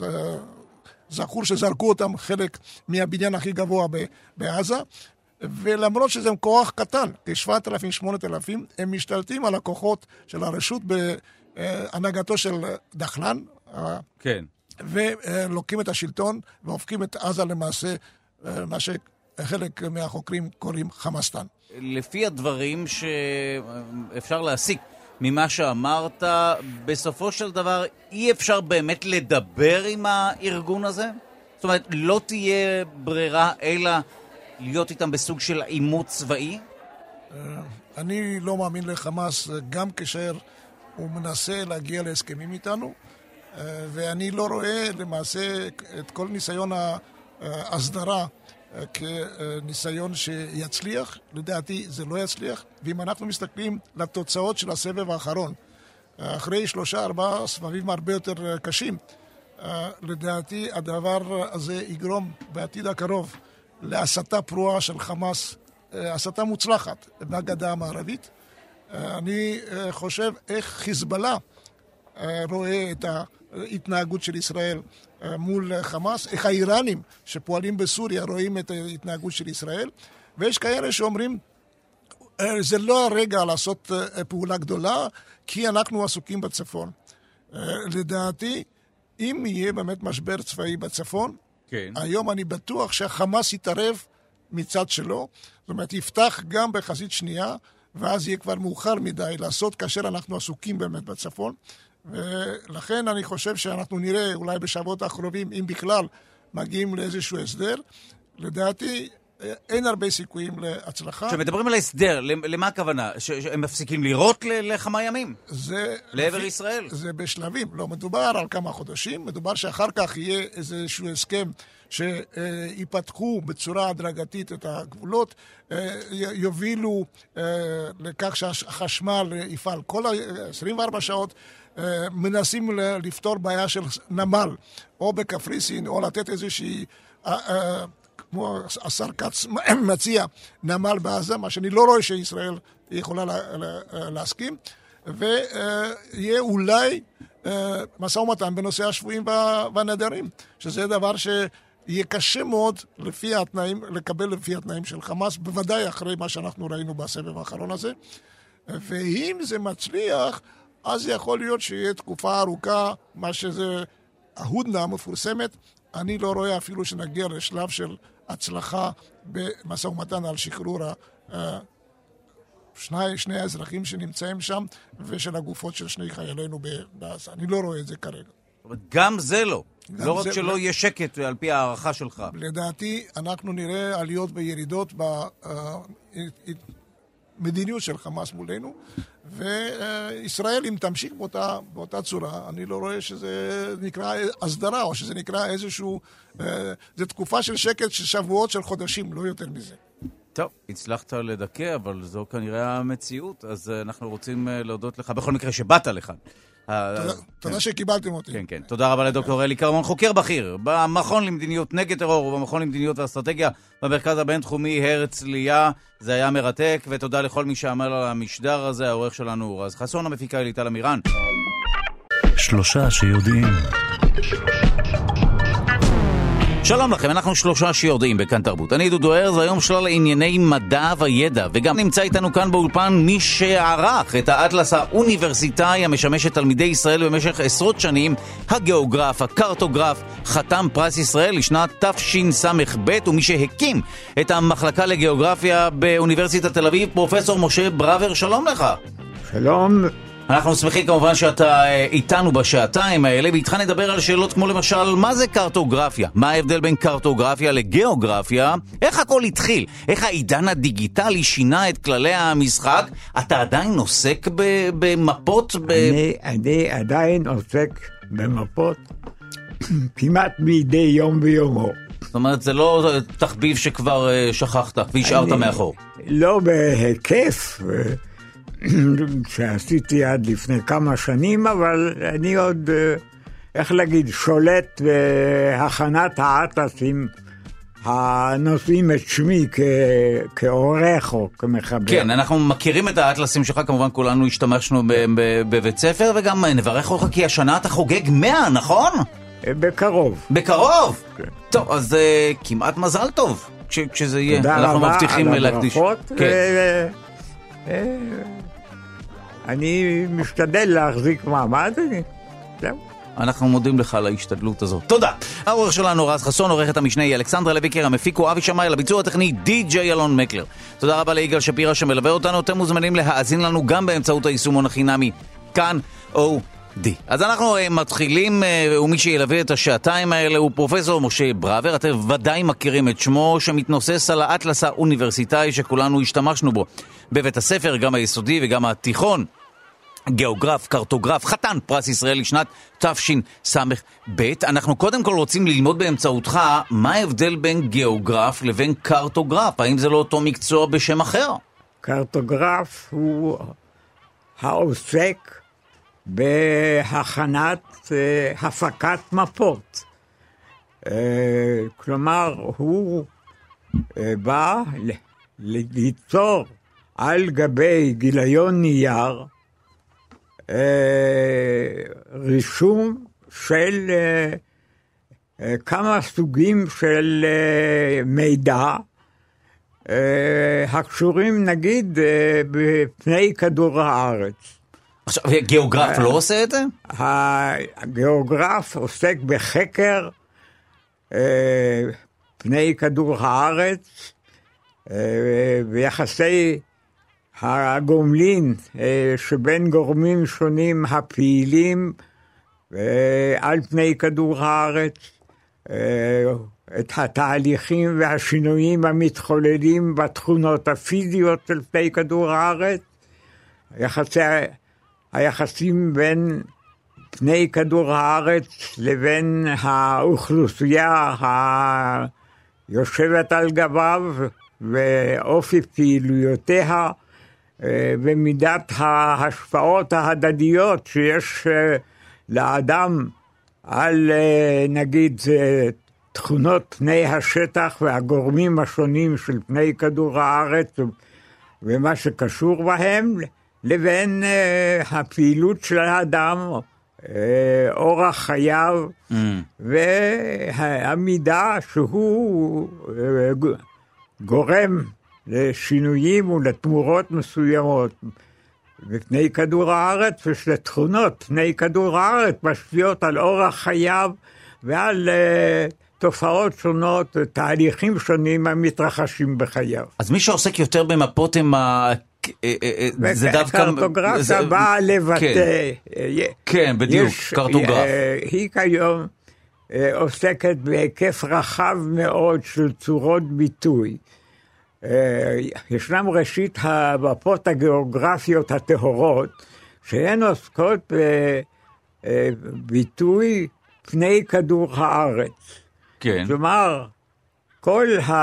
זכור שזרקו אותם חלק מהבניין הכי גבוה בעזה, ולמרות שזה כוח קטן, כ-שבעת אלפים שמונת אלפים, הם משתלטים על הכוחות של הרשות ב... הנהגתו של דחלן, כן. ולוקים את השלטון והופכים את עזה למעשה מה שחלק מהחוקרים קוראים חמאסטן. לפי הדברים שאפשר להסיק ממה שאמרת, בסופו של דבר אי אפשר באמת לדבר עם הארגון הזה? זאת אומרת, לא תהיה ברירה אלא להיות איתם בסוג של עימות צבאי? אני לא מאמין לחמאס, גם כאשר הוא מנסה להגיע להסכמים איתנו, ואני לא רואה למעשה את כל ניסיון ההסדרה כניסיון שיצליח. לדעתי זה לא יצליח, ואם אנחנו מסתכלים לתוצאות של הסבב האחרון, אחרי שלושה ארבעה סבבים הרבה יותר קשים, לדעתי הדבר הזה יגרום בעתיד הקרוב להסתה פרועה של חמאס, הסתה מוצלחת בגדה המערבית. אני חושב איך חיזבאללה רואה את ההתנהגות של ישראל מול חמאס, איך האיראנים שפועלים בסוריה רואים את ההתנהגות של ישראל, ויש כאלה שאומרים זה לא הרגע לעשות פעולה גדולה, כי אנחנו עסוקים בצפון. לדעתי, אם יהיה באמת משבר צבאי בצפון, כן. היום אני בטוח שהחמאס יתערב מצד שלו, זאת אומרת, יפתח גם בחזית שנייה, ואז יהיה כבר מאוחר מדי לעשות כאשר אנחנו עסוקים באמת בצפון, ולכן אני חושב שאנחנו נראה אולי בשבועות האחרונים, אם בכלל מגיעים לאיזשהו הסדר, לדעתי אין הרבה סיכויים להצלחה. כשמדברים על ההסדר, למה הכוונה? שהם מפסיקים לירות לכמה ימים? זה... לעבר ישראל? זה בשלבים. לא, מדובר על כמה חודשים, מדובר שאחר כך יהיה איזשהו הסכם שיפתחו בצורה הדרגתית את הגבולות, יובילו לכך שהחשמל יפעל כל עשרים וארבע שעות, מנסים לפתור בעיה של נמל, או בקפריסין, או לתת איזושהי... כמו השר כץ מציע נמל בעזה, מה שאני לא רואה שישראל יכולה לה, לה, להסכים, ויהיה אולי משא ומתן בנושא השבויים והנעדרים, שזה דבר שיהיה קשה מאוד לפי התנאים, לקבל לפי התנאים של חמאס, בוודאי אחרי מה שאנחנו ראינו בסבב האחרון הזה, ואם זה מצליח, אז יכול להיות שיהיה תקופה ארוכה, מה שזה ההודנה המפורסמת, אני לא רואה אפילו שנגיע לשלב של הצלחה במשא ומתן על שחרור שני, שני האזרחים שנמצאים שם, ושל הגופות של שני חיילינו בעזה. אני לא רואה את זה כרגע. גם זה לא. גם לא זה רק שלא לא... יהיה שקט על פי הערכה שלך. לדעתי, אנחנו נראה עליות וירידות במדיניות של חמאס מולנו, וישראל, אם תמשיך באותה, באותה צורה, אני לא רואה שזה נקרא הסדרה, או שזה נקרא איזשהו... זה תקופה של שקט של שבועות של חודשים, לא יותר מזה. טוב, הצלחת לדכא, אבל זו כנראה המציאות, אז אנחנו רוצים להודות לך, בכל מקרה שבאת לכאן. תודה שקיבלתם אותי. כן, כן. תודה רבה לדוקטור אלי קרמון, חוקר בכיר במכון למדיניות נגד טרור ובמכון למדיניות ואסטרטגיה במרכז הבינתחומי הרצליה. זה היה מרתק, ותודה לכל מי שעמל על המשדר הזה. העורך שלנו הוא רז חסון, המפיקה אליטל אמירן. שלושה שיודעים. שלום לכם, אנחנו שלושה שיודעים בכאן תרבות. אני דודו ארז, היום שלל ענייני מדע וידע, וגם נמצא איתנו כאן באולפן מי שערך את האטלס האוניברסיטאי המשמש את תלמידי ישראל במשך עשרות שנים, הגיאוגרף, הקרטוגרף, חתם פרס ישראל לשנת תשס"ב, ומי שהקים את המחלקה לגיאוגרפיה באוניברסיטת תל אביב, פרופסור משה ברוור. שלום לך. שלום. אנחנו שמחים כמובן שאתה איתנו בשעתיים האלה, ואיתך נדבר על שאלות כמו למשל, מה זה קרטוגרפיה? מה ההבדל בין קרטוגרפיה לגיאוגרפיה? איך הכל התחיל? איך העידן הדיגיטלי שינה את כללי המשחק? אתה עדיין עוסק במפות? ב... אני, אני עדיין עוסק במפות כמעט מדי יום ביומו. זאת אומרת, זה לא תחביב שכבר שכחת והשארת מאחור. לא בהיקף... שעשיתי עד לפני כמה שנים, אבל אני עוד, איך להגיד, שולט בהכנת האטלסים הנושאים את שמי כעורך או כמחבר. כן, אנחנו מכירים את האטלסים שלך, כמובן כולנו השתמשנו בבית ספר, וגם נברך אותך כי השנה אתה חוגג מאה, נכון? בקרוב. בקרוב? כן. טוב, אז כמעט מזל טוב כשזה יהיה. תודה רבה על להקדיש. הברכות. כן. אני משתדל להחזיק מעמד, זהו. אנחנו מודים לך על ההשתדלות הזאת. תודה. העורך שלנו רז חסון, עורכת המשנה היא אלכסנדרה לויקר, המפיקו אבי שמאי, לביצוע הטכני די-ג'יי אלון מקלר. תודה רבה ליגאל שפירא שמלווה אותנו. אתם מוזמנים להאזין לנו גם באמצעות היישומון החינמי כאן או די. אז אנחנו מתחילים, ומי שילווה את השעתיים האלה הוא פרופסור משה ברוור. אתם ודאי מכירים את שמו, שמתנוסס על האטלס האוניברסיטאי שכולנו השתמשנו בו בבית הספר, גם היסודי וגם התיכון. גיאוגרף, קרטוגרף, חתן פרס ישראל לשנת תשס"ב. אנחנו קודם כל רוצים ללמוד באמצעותך מה ההבדל בין גיאוגרף לבין קרטוגרף. האם זה לא אותו מקצוע בשם אחר? קרטוגרף הוא העוסק בהכנת, הפקת מפות. כלומר, הוא בא ליצור על גבי גיליון נייר רישום של כמה סוגים של מידע הקשורים נגיד בפני כדור הארץ. עכשיו, גיאוגרף לא עושה את זה? הגיאוגרף עוסק בחקר פני כדור הארץ ויחסי הגומלין שבין גורמים שונים הפעילים על פני כדור הארץ, את התהליכים והשינויים המתחוללים בתכונות הפיזיות של פני כדור הארץ, יחסי, היחסים בין פני כדור הארץ לבין האוכלוסייה היושבת על גביו ואופי פעילויותיה ומידת ההשפעות ההדדיות שיש לאדם על נגיד תכונות פני השטח והגורמים השונים של פני כדור הארץ ומה שקשור בהם, לבין הפעילות של האדם, אורח חייו, mm. והמידה שהוא גורם לשינויים ולתמורות מסוימות בפני כדור הארץ, ושלתכונות פני כדור הארץ משפיעות על אורח חייו ועל תופעות שונות, תהליכים שונים המתרחשים בחייו. אז מי שעוסק יותר במפות הם ה... זה דווקא... קרטוגרפיה באה לבטא. כן, בדיוק, קרטוגרף. היא כיום עוסקת בהיקף רחב מאוד של צורות ביטוי. ישנם ראשית המפות הגיאוגרפיות הטהורות, שהן עוסקות בביטוי פני כדור הארץ. כן. כלומר, כל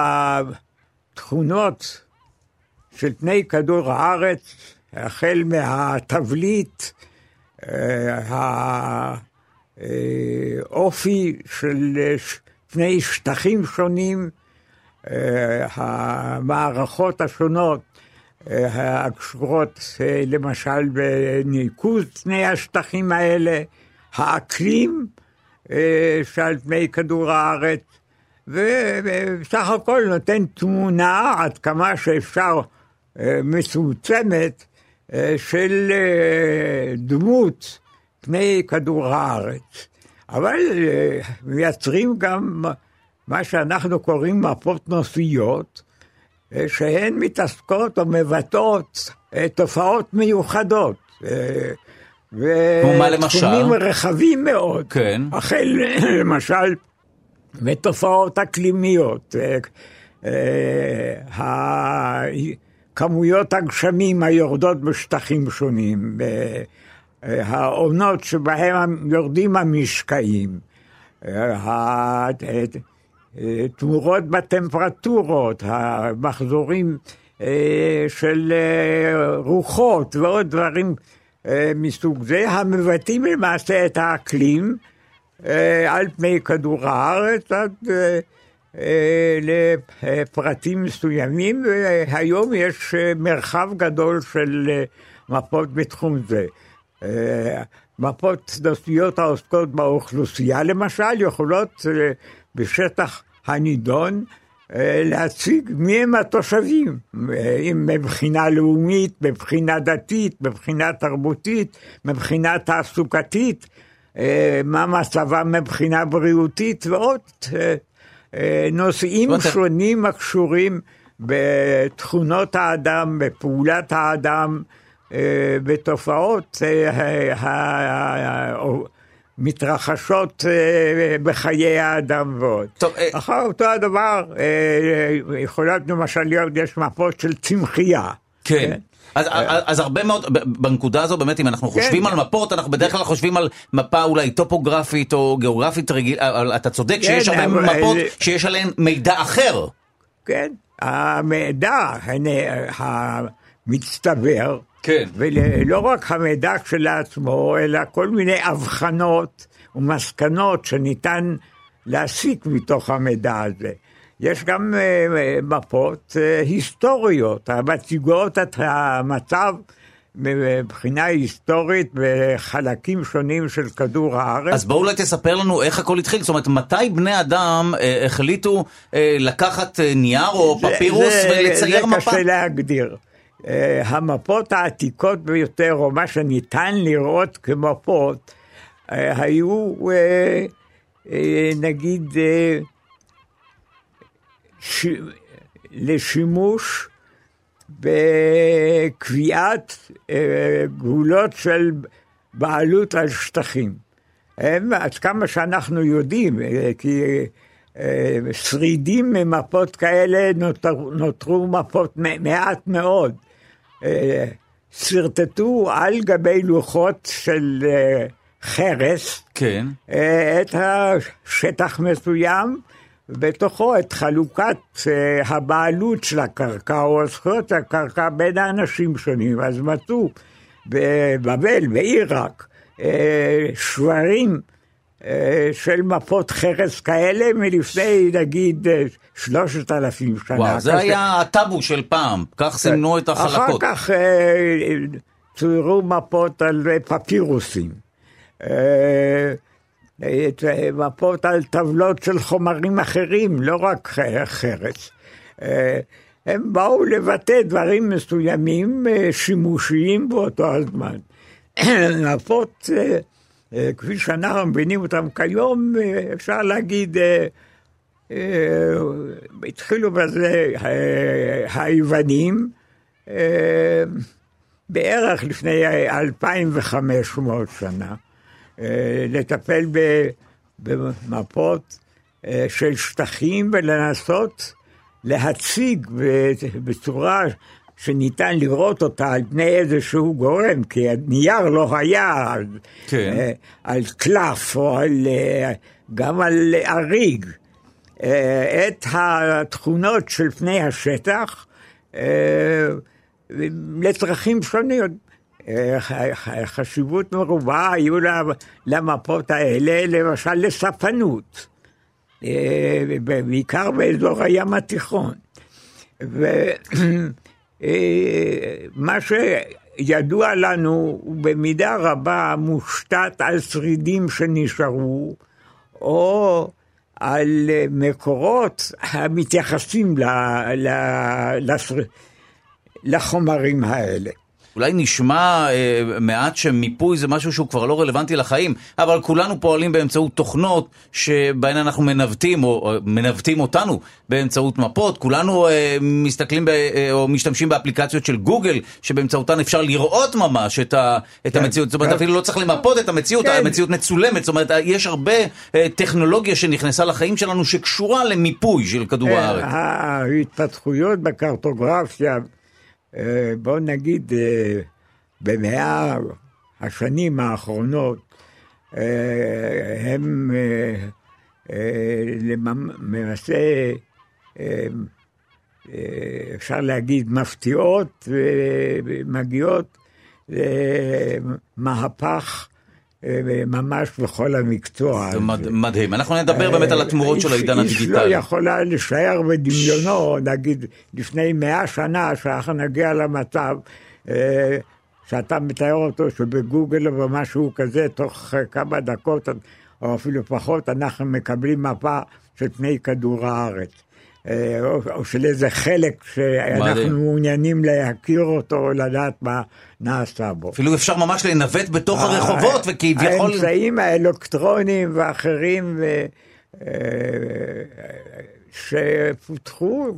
התכונות של פני כדור הארץ, החל מהתבליט, האופי של פני שטחים שונים, המערכות השונות הקשורות למשל בניקוז פני השטחים האלה, האקלים שעל פני כדור הארץ, ובסך הכל נותן תמונה עד כמה שאפשר מצומצמת של דמות פני כדור הארץ. אבל מייצרים גם מה שאנחנו קוראים מפות נושאיות, שהן מתעסקות או מבטאות תופעות מיוחדות. כמו מה למשל? ותחומים רחבים מאוד. כן. החל למשל ותופעות אקלימיות, כמויות הגשמים היורדות בשטחים שונים, העונות שבהם יורדים המשקעים, תמורות בטמפרטורות, המחזורים של רוחות ועוד דברים מסוג זה, המבטאים למעשה את האקלים על פני כדור הארץ עד לפרטים מסוימים, והיום יש מרחב גדול של מפות בתחום זה. מפות נושאיות העוסקות באוכלוסייה למשל יכולות בשטח הנידון להציג מי הם התושבים, אם מבחינה לאומית, מבחינה דתית, מבחינה תרבותית, מבחינה תעסוקתית, מה מצבם מבחינה בריאותית ועוד נושאים שונים הקשורים בתכונות האדם, בפעולת האדם, בתופעות מתרחשות בחיי האדם ועוד. אחר אותו הדבר, יכולות למשל להיות, יש מפות של צמחייה. כן. אז, אז הרבה מאוד, בנקודה הזו באמת, אם אנחנו חושבים כן. על מפות, אנחנו בדרך כלל חושבים על מפה אולי טופוגרפית או גיאוגרפית רגיל, אתה צודק כן, שיש הרבה אבל... מפות שיש עליהן מידע אחר. כן, המידע המצטבר, כן. ולא רק המידע כשלעצמו, אלא כל מיני הבחנות ומסקנות שניתן להסיק מתוך המידע הזה. יש גם uh, מפות uh, היסטוריות, המציגות את המצב מבחינה היסטורית בחלקים שונים של כדור הארץ. אז בואו אולי תספר לנו איך הכל התחיל, זאת אומרת, מתי בני אדם uh, החליטו uh, לקחת uh, נייר או פפירוס זה, ולצייר זה מפה? זה קשה להגדיר. Uh, המפות העתיקות ביותר, או מה שניתן לראות כמפות, uh, היו uh, uh, נגיד... Uh, ש... לשימוש בקביעת גבולות של בעלות על שטחים. הם, עד כמה שאנחנו יודעים, כי שרידים ממפות כאלה נותרו, נותרו מפות מעט מאוד. סרטטו על גבי לוחות של חרס, כן. את השטח מסוים, בתוכו את חלוקת הבעלות של הקרקע או הזכויות הקרקע בין האנשים שונים. אז מצאו בבבל, בעיראק, שברים של מפות חרס כאלה מלפני נגיד שלושת אלפים שנה. וואו, זה היה הטאבו של פעם, כך סימנו את החלקות. אחר כך צוירו מפות על פפירוסים, מפות על טבלות של חומרים אחרים, לא רק חרס. הם באו לבטא דברים מסוימים שימושיים באותו הזמן. מפות, כפי שאנחנו מבינים אותם כיום, אפשר להגיד, התחילו בזה היוונים, בערך לפני אלפיים וחמש מאות שנה, לטפל במפות של שטחים ולנסות להציג בצורה שניתן לראות אותה על פני איזשהו גורם, כי הנייר לא היה כן. על קלף או על, גם על אריג, את התכונות של פני השטח לצרכים שונים. חשיבות מרובה היו למפות האלה, למשל לספנות, בעיקר באזור הים התיכון. ומה שידוע לנו הוא במידה רבה מושתת על שרידים שנשארו, או על מקורות המתייחסים ל, ל, לשר, לחומרים האלה. אולי נשמע אה, מעט שמיפוי זה משהו שהוא כבר לא רלוונטי לחיים, אבל כולנו פועלים באמצעות תוכנות שבהן אנחנו מנווטים, או, או מנווטים אותנו באמצעות מפות. כולנו אה, מסתכלים ב, אה, או משתמשים באפליקציות של גוגל, שבאמצעותן אפשר לראות ממש את, ה, את כן, המציאות. זאת אומרת, כן. אפילו לא צריך למפות את המציאות, כן. המציאות מצולמת. זאת אומרת, יש הרבה אה, טכנולוגיה שנכנסה לחיים שלנו שקשורה למיפוי של כדור כן, הארץ. ההתפתחויות בקרטוגרפיה, בואו נגיד, במאה השנים האחרונות, הם למעשה, אפשר להגיד, מפתיעות ומגיעות למהפך ממש בכל המקצוע. זה מדהים. אנחנו נדבר באמת על התמורות של העידן הדיגיטלי. איש לא יכולה לשער בדמיונו, נגיד, לפני מאה שנה, שאנחנו נגיע למצב, שאתה מתאר אותו, שבגוגל או משהו כזה, תוך כמה דקות, או אפילו פחות, אנחנו מקבלים מפה של פני כדור הארץ. או, או של איזה חלק שאנחנו מעוניינים להכיר אותו, או לדעת מה נעשה בו. אפילו אפשר ממש לנווט בתוך הרחובות, וכביכול... האמצעים האלקטרוניים ואחרים שפותחו,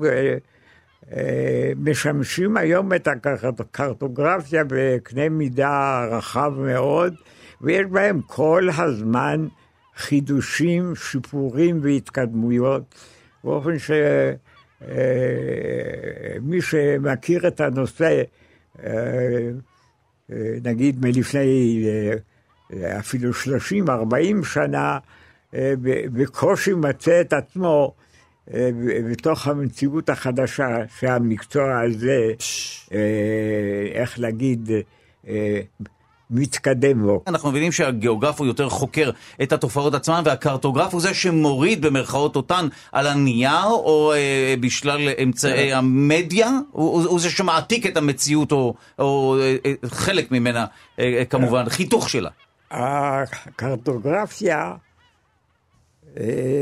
משמשים היום את הקרטוגרפיה בקנה מידה רחב מאוד, ויש בהם כל הזמן חידושים, שיפורים והתקדמויות, באופן שמי שמכיר את הנושא, נגיד מלפני אפילו שלושים ארבעים שנה, בקושי מצא את עצמו בתוך המציאות החדשה שהמקצוע הזה, איך להגיד, מתקדם בו. אנחנו מבינים שהגיאוגרף הוא יותר חוקר את התופעות עצמן, והקרטוגרף הוא זה שמוריד במרכאות אותן על הנייר, או אה, בשלל אמצעי המדיה, הוא, הוא זה שמעתיק את המציאות, או, או אה, חלק ממנה, אה, כמובן, חיתוך שלה. הקרטוגרפיה אה,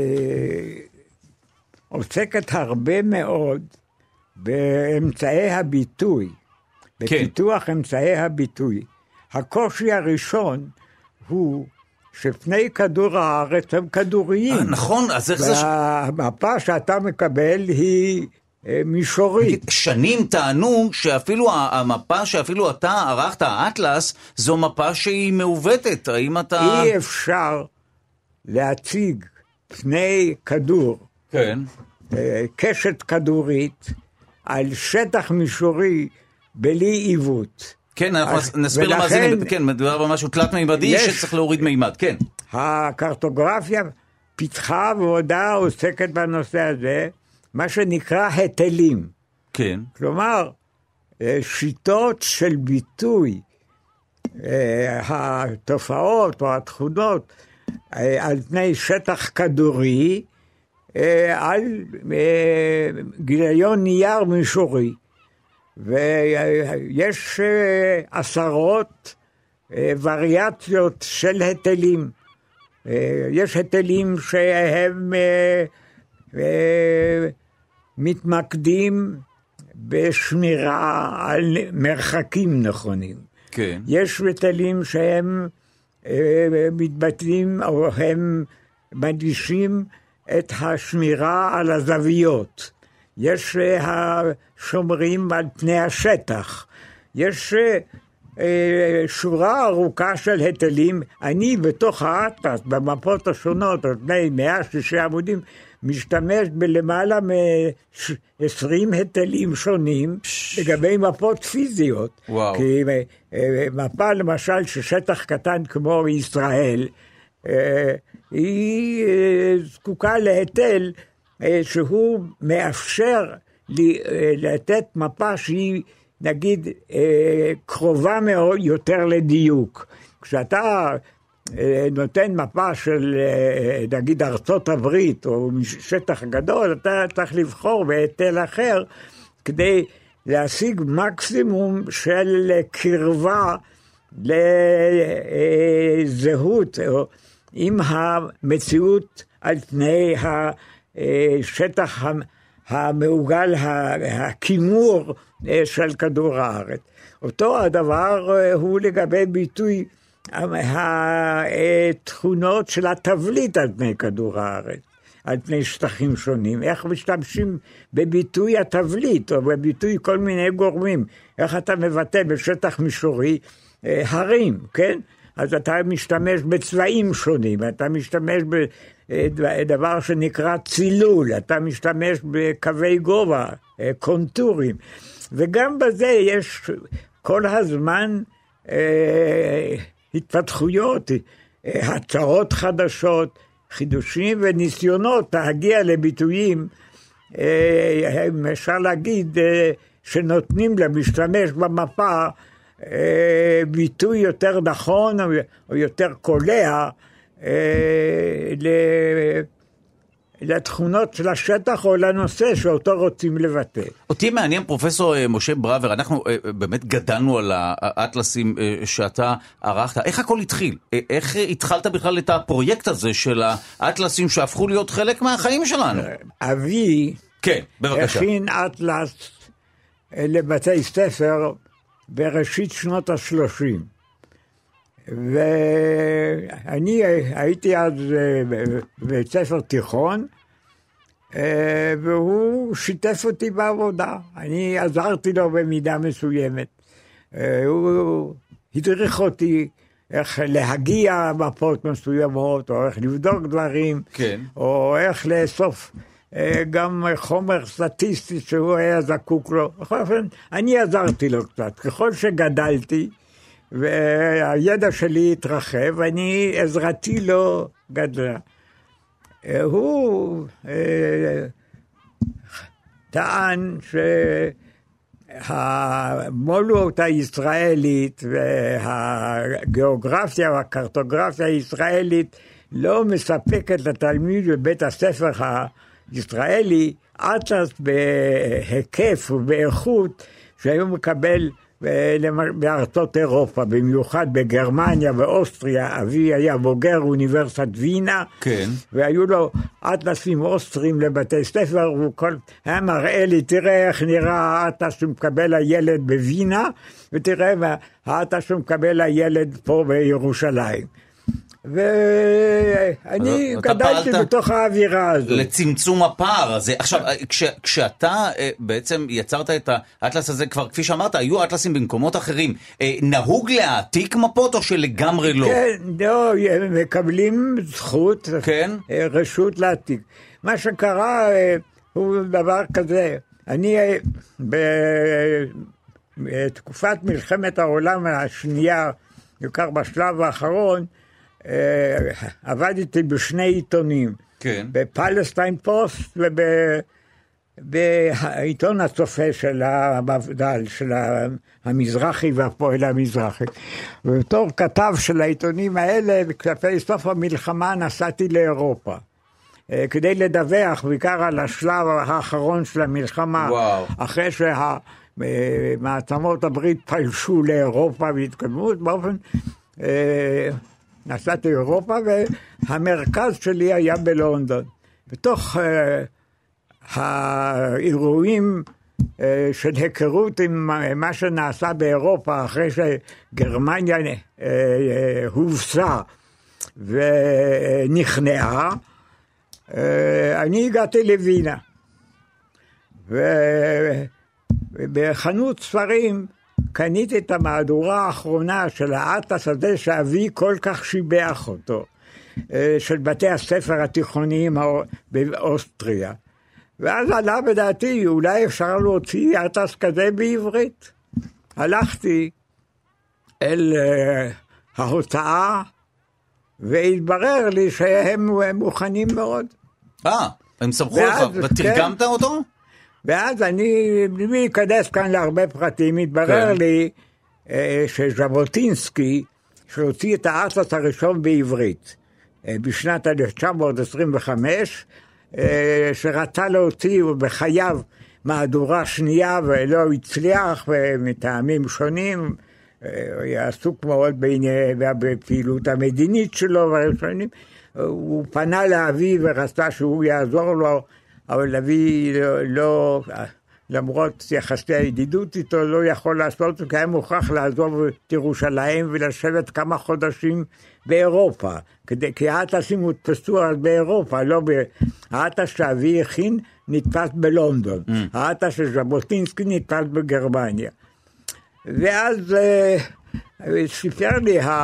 עוסקת הרבה מאוד באמצעי הביטוי, בפיתוח כן. אמצעי הביטוי. הקושי הראשון הוא שפני כדור הארץ הם כדוריים. נכון, אז איך זה... והמפה שאתה מקבל היא מישורית. שנים טענו שאפילו המפה שאפילו אתה ערכת, האטלס, זו מפה שהיא מעוותת. האם אתה... אי אפשר להציג פני כדור, כן. קשת כדורית, על שטח מישורי בלי עיוות. כן, אנחנו נסביר למאזינים, כן, מדובר במשהו תלת מימדי שצריך להוריד מימד, כן. הקרטוגרפיה פיתחה ועודה עוסקת בנושא הזה, מה שנקרא היטלים. כן. כלומר, שיטות של ביטוי התופעות או התכונות על פני שטח כדורי, על גיליון נייר מישורי. ויש עשרות וריאציות של היטלים. יש היטלים שהם מתמקדים בשמירה על מרחקים נכונים. כן. יש היטלים שהם מתבטאים או הם מדגישים את השמירה על הזוויות. יש השומרים על פני השטח. יש שורה ארוכה של היטלים. אני בתוך האטלס, במפות השונות, על פני מאה ושישים עמודים, משתמש בלמעלה מ-עשרים היטלים שונים לגבי מפות פיזיות. וואו. כי מפה למשל ששטח קטן כמו ישראל, היא זקוקה להיטל שהוא מאפשר לתת מפה שהיא נגיד קרובה מאוד יותר לדיוק. כשאתה נותן מפה של נגיד ארצות הברית או שטח גדול, אתה צריך לבחור בהיטל אחר כדי להשיג מקסימום של קרבה לזהות עם המציאות על פני השטח המעוגל, הכימור של כדור הארץ. אותו הדבר הוא לגבי ביטוי התכונות של התבליט על פני כדור הארץ, על פני שטחים שונים. איך משתמשים בביטוי התבליט או בביטוי כל מיני גורמים. איך אתה מבטא בשטח מישורי הרים, כן? אז אתה משתמש בצבעים שונים, אתה משתמש בדבר שנקרא צילול, אתה משתמש בקווי גובה, קונטורים. וגם בזה יש כל הזמן אה, התפתחויות, הצעות חדשות, חידושים וניסיונות להגיע לביטויים, אה, אפשר להגיד, אה, שנותנים למשתמש במפה אה, ביטוי יותר נכון או, או יותר קולע אה, ל... לתכונות של השטח או לנושא שאותו רוצים לבטא. אותי מעניין פרופסור משה בראבר, אנחנו באמת גדלנו על האטלסים שאתה ערכת. איך הכל התחיל? איך התחלת בכלל את הפרויקט הזה של האטלסים שהפכו להיות חלק מהחיים שלנו? אבי כן, בבקשה. הכין אטלס לבתי ספר בראשית שנות השלושים. ואני הייתי אז בבית ספר תיכון, והוא שיתף אותי בעבודה. אני עזרתי לו במידה מסוימת. הוא הדריך אותי איך להגיע מפות מסוימות, או איך לבדוק דברים, כן. או איך לאסוף גם חומר סטטיסטי שהוא היה זקוק לו. בכל אופן, אני עזרתי לו קצת. ככל שגדלתי, והידע שלי התרחב, אני עזרתי לו גדלה. הוא אה, טען שהמולות הישראלית והגיאוגרפיה והקרטוגרפיה הישראלית לא מספקת לתלמיד בבית הספר הישראלי אטלס בהיקף ובאיכות שהיום מקבל בארצות אירופה, במיוחד בגרמניה ואוסטריה. אבי היה בוגר אוניברסיטת וינה, כן. והיו לו אטלסים אוסטרים לבתי ספר, הוא כל... היה מראה לי, תראה איך נראה האטלס שמקבל הילד בווינה, ותראה האטלס שמקבל הילד פה בירושלים. ואני גדלתי בתוך האווירה הזו. לצמצום הפער הזה. עכשיו, כש, כשאתה בעצם יצרת את האטלס הזה, כבר כפי שאמרת, היו אטלסים במקומות אחרים. נהוג להעתיק מפות או שלגמרי לא? כן, לא, מקבלים זכות, כן? רשות להעתיק. מה שקרה הוא דבר כזה. אני בתקופת מלחמת העולם השנייה, בעיקר בשלב האחרון, עבדתי בשני עיתונים, כן. בפלסטיין פוסט ובעיתון הצופה של המפד"ל, של המזרחי והפועל המזרחי. ובתור כתב של העיתונים האלה, כלפי סוף המלחמה נסעתי לאירופה, כדי לדווח בעיקר על השלב האחרון של המלחמה, וואו. אחרי שהמעצמות הברית פלשו לאירופה והתקדמות באופן... נסעתי אירופה, והמרכז שלי היה בלונדון. בתוך uh, האירועים uh, של היכרות עם מה שנעשה באירופה, אחרי שגרמניה uh, uh, הובסה ונכנעה, uh, אני הגעתי לווינה. ובחנות ספרים, קניתי את המהדורה האחרונה של האטלס הזה שאבי כל כך שיבח אותו, של בתי הספר התיכוניים באוסטריה. ואז עלה בדעתי, אולי אפשר להוציא אטלס כזה בעברית. הלכתי אל ההוצאה, והתברר לי שהם מוכנים מאוד. אה, הם סמכו לך, ותרגמת אותו? ואז אני, בלי להיכנס כאן להרבה פרטים, התברר כן. לי אה, שז'בוטינסקי, שהוציא את האטלס הראשון בעברית, אה, בשנת אלף תשע מאות עשרים וחמש, אה, שרצה להוציא בחייו מהדורה שנייה ולא הצליח, ומטעמים שונים, אה, היה עסוק מאוד בפעילות המדינית שלו, והראשונים, הוא פנה לאבי ורצה שהוא יעזור לו, אבל אבי לא, לא, למרות יחסי הידידות איתו, לא יכול לעשות, כי היה מוכרח לעזוב את ירושלים ולשבת כמה חודשים באירופה, כדי, כי האטלסים הודפסו אז באירופה, לא ב... האטלס שאבי הכין נתפס בלונדון, mm. האטלס של ז'בוטינסקי נתפס בגרמניה. ואז אה, סיפר לי ה...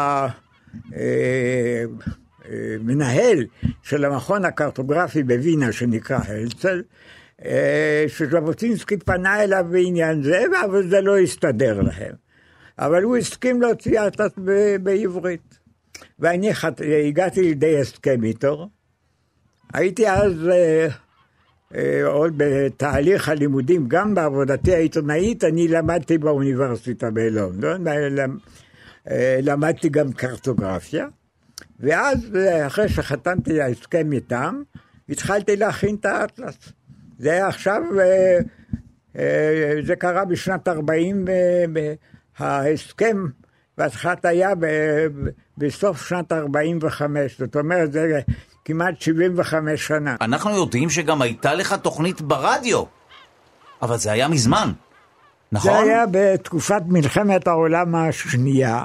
אה, מנהל של המכון הקרטוגרפי בווינה שנקרא הלצל, שז'בוטינסקי פנה אליו בעניין זה, אבל זה לא הסתדר להם. אבל הוא הסכים להוציא אטלס בעברית. ואני הגעתי לידי הסכם איתו. הייתי אז עוד בתהליך הלימודים, גם בעבודתי העיתונאית, אני למדתי באוניברסיטה בלונדון, למדתי גם קרטוגרפיה. ואז, אחרי שחתמתי להסכם איתם, התחלתי להכין את האטלס. זה היה עכשיו, זה קרה בשנת ארבעים, ההסכם, והתחלת היה בסוף שנת ארבעים וחמש, זאת אומרת, זה כמעט שבעים וחמש שנה. אנחנו יודעים שגם הייתה לך תוכנית ברדיו, אבל זה היה מזמן, נכון? זה היה בתקופת מלחמת העולם השנייה,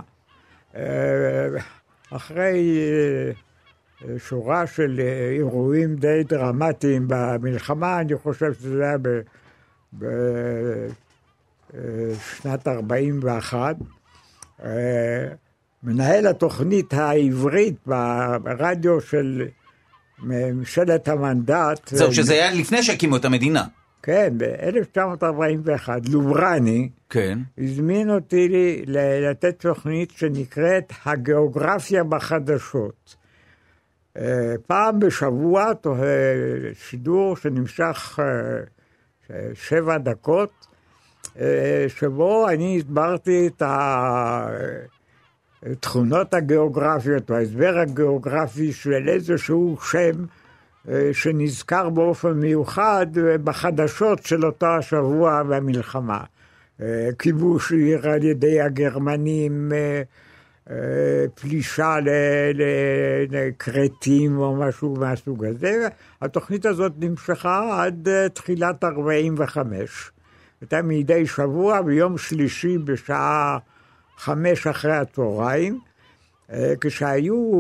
אחרי שורה של אירועים די דרמטיים במלחמה, אני חושב שזה היה בשנת ארבעים ואחת, מנהל התוכנית העברית ברדיו של ממשלת המנדט. זהו, שזה היה לפני שהקימו את המדינה. כן, ב-אלף תשע מאות ארבעים ואחת, לוברני, כן. הזמין אותי לי לתת תוכנית שנקראת הגיאוגרפיה בחדשות. פעם בשבוע, שידור שנמשך שבע דקות, שבו אני הסברתי את התכונות הגיאוגרפיות, ההסבר הגיאוגרפי של איזשהו שם, שנזכר באופן מיוחד בחדשות של אותו השבוע במלחמה. כיבוש עיר על ידי הגרמנים, פלישה לקרטים או משהו מהסוג הזה. התוכנית הזאת נמשכה עד תחילת ארבעים וחמש. הייתה מדי שבוע ביום שלישי בשעה חמש אחרי הצהריים, כשהיו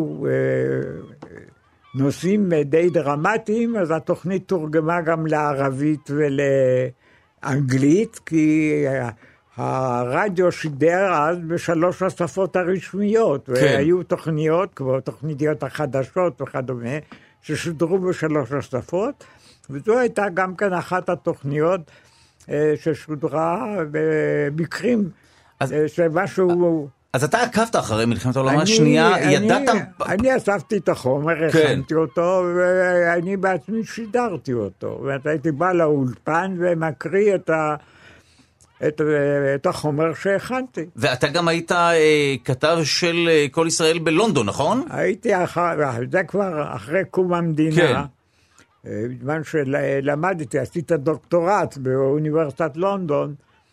נושאים די דרמטיים, אז התוכנית תורגמה גם לערבית ולאנגלית, כי הרדיו שידר אז בשלוש השפות הרשמיות, כן. והיו תוכניות, כמו תוכניות החדשות וכדומה, ששודרו בשלוש השפות, וזו הייתה גם כן אחת התוכניות ששודרה במקרים אז, שמשהו... אז אתה עקבת אחרי מלחמת העולם השנייה, ידעת... אני אספתי את החומר, הכנתי אותו, ואני בעצמי שידרתי אותו. והייתי בא לאולפן ומקריא את ה... את, את החומר שהכנתי. ואתה גם היית אה, כתב של אה, כל ישראל בלונדון, נכון? הייתי אחר, זה כבר אחרי קום המדינה. כן. בזמן שלמדתי, עשיתי דוקטורט באוניברסיטת לונדון,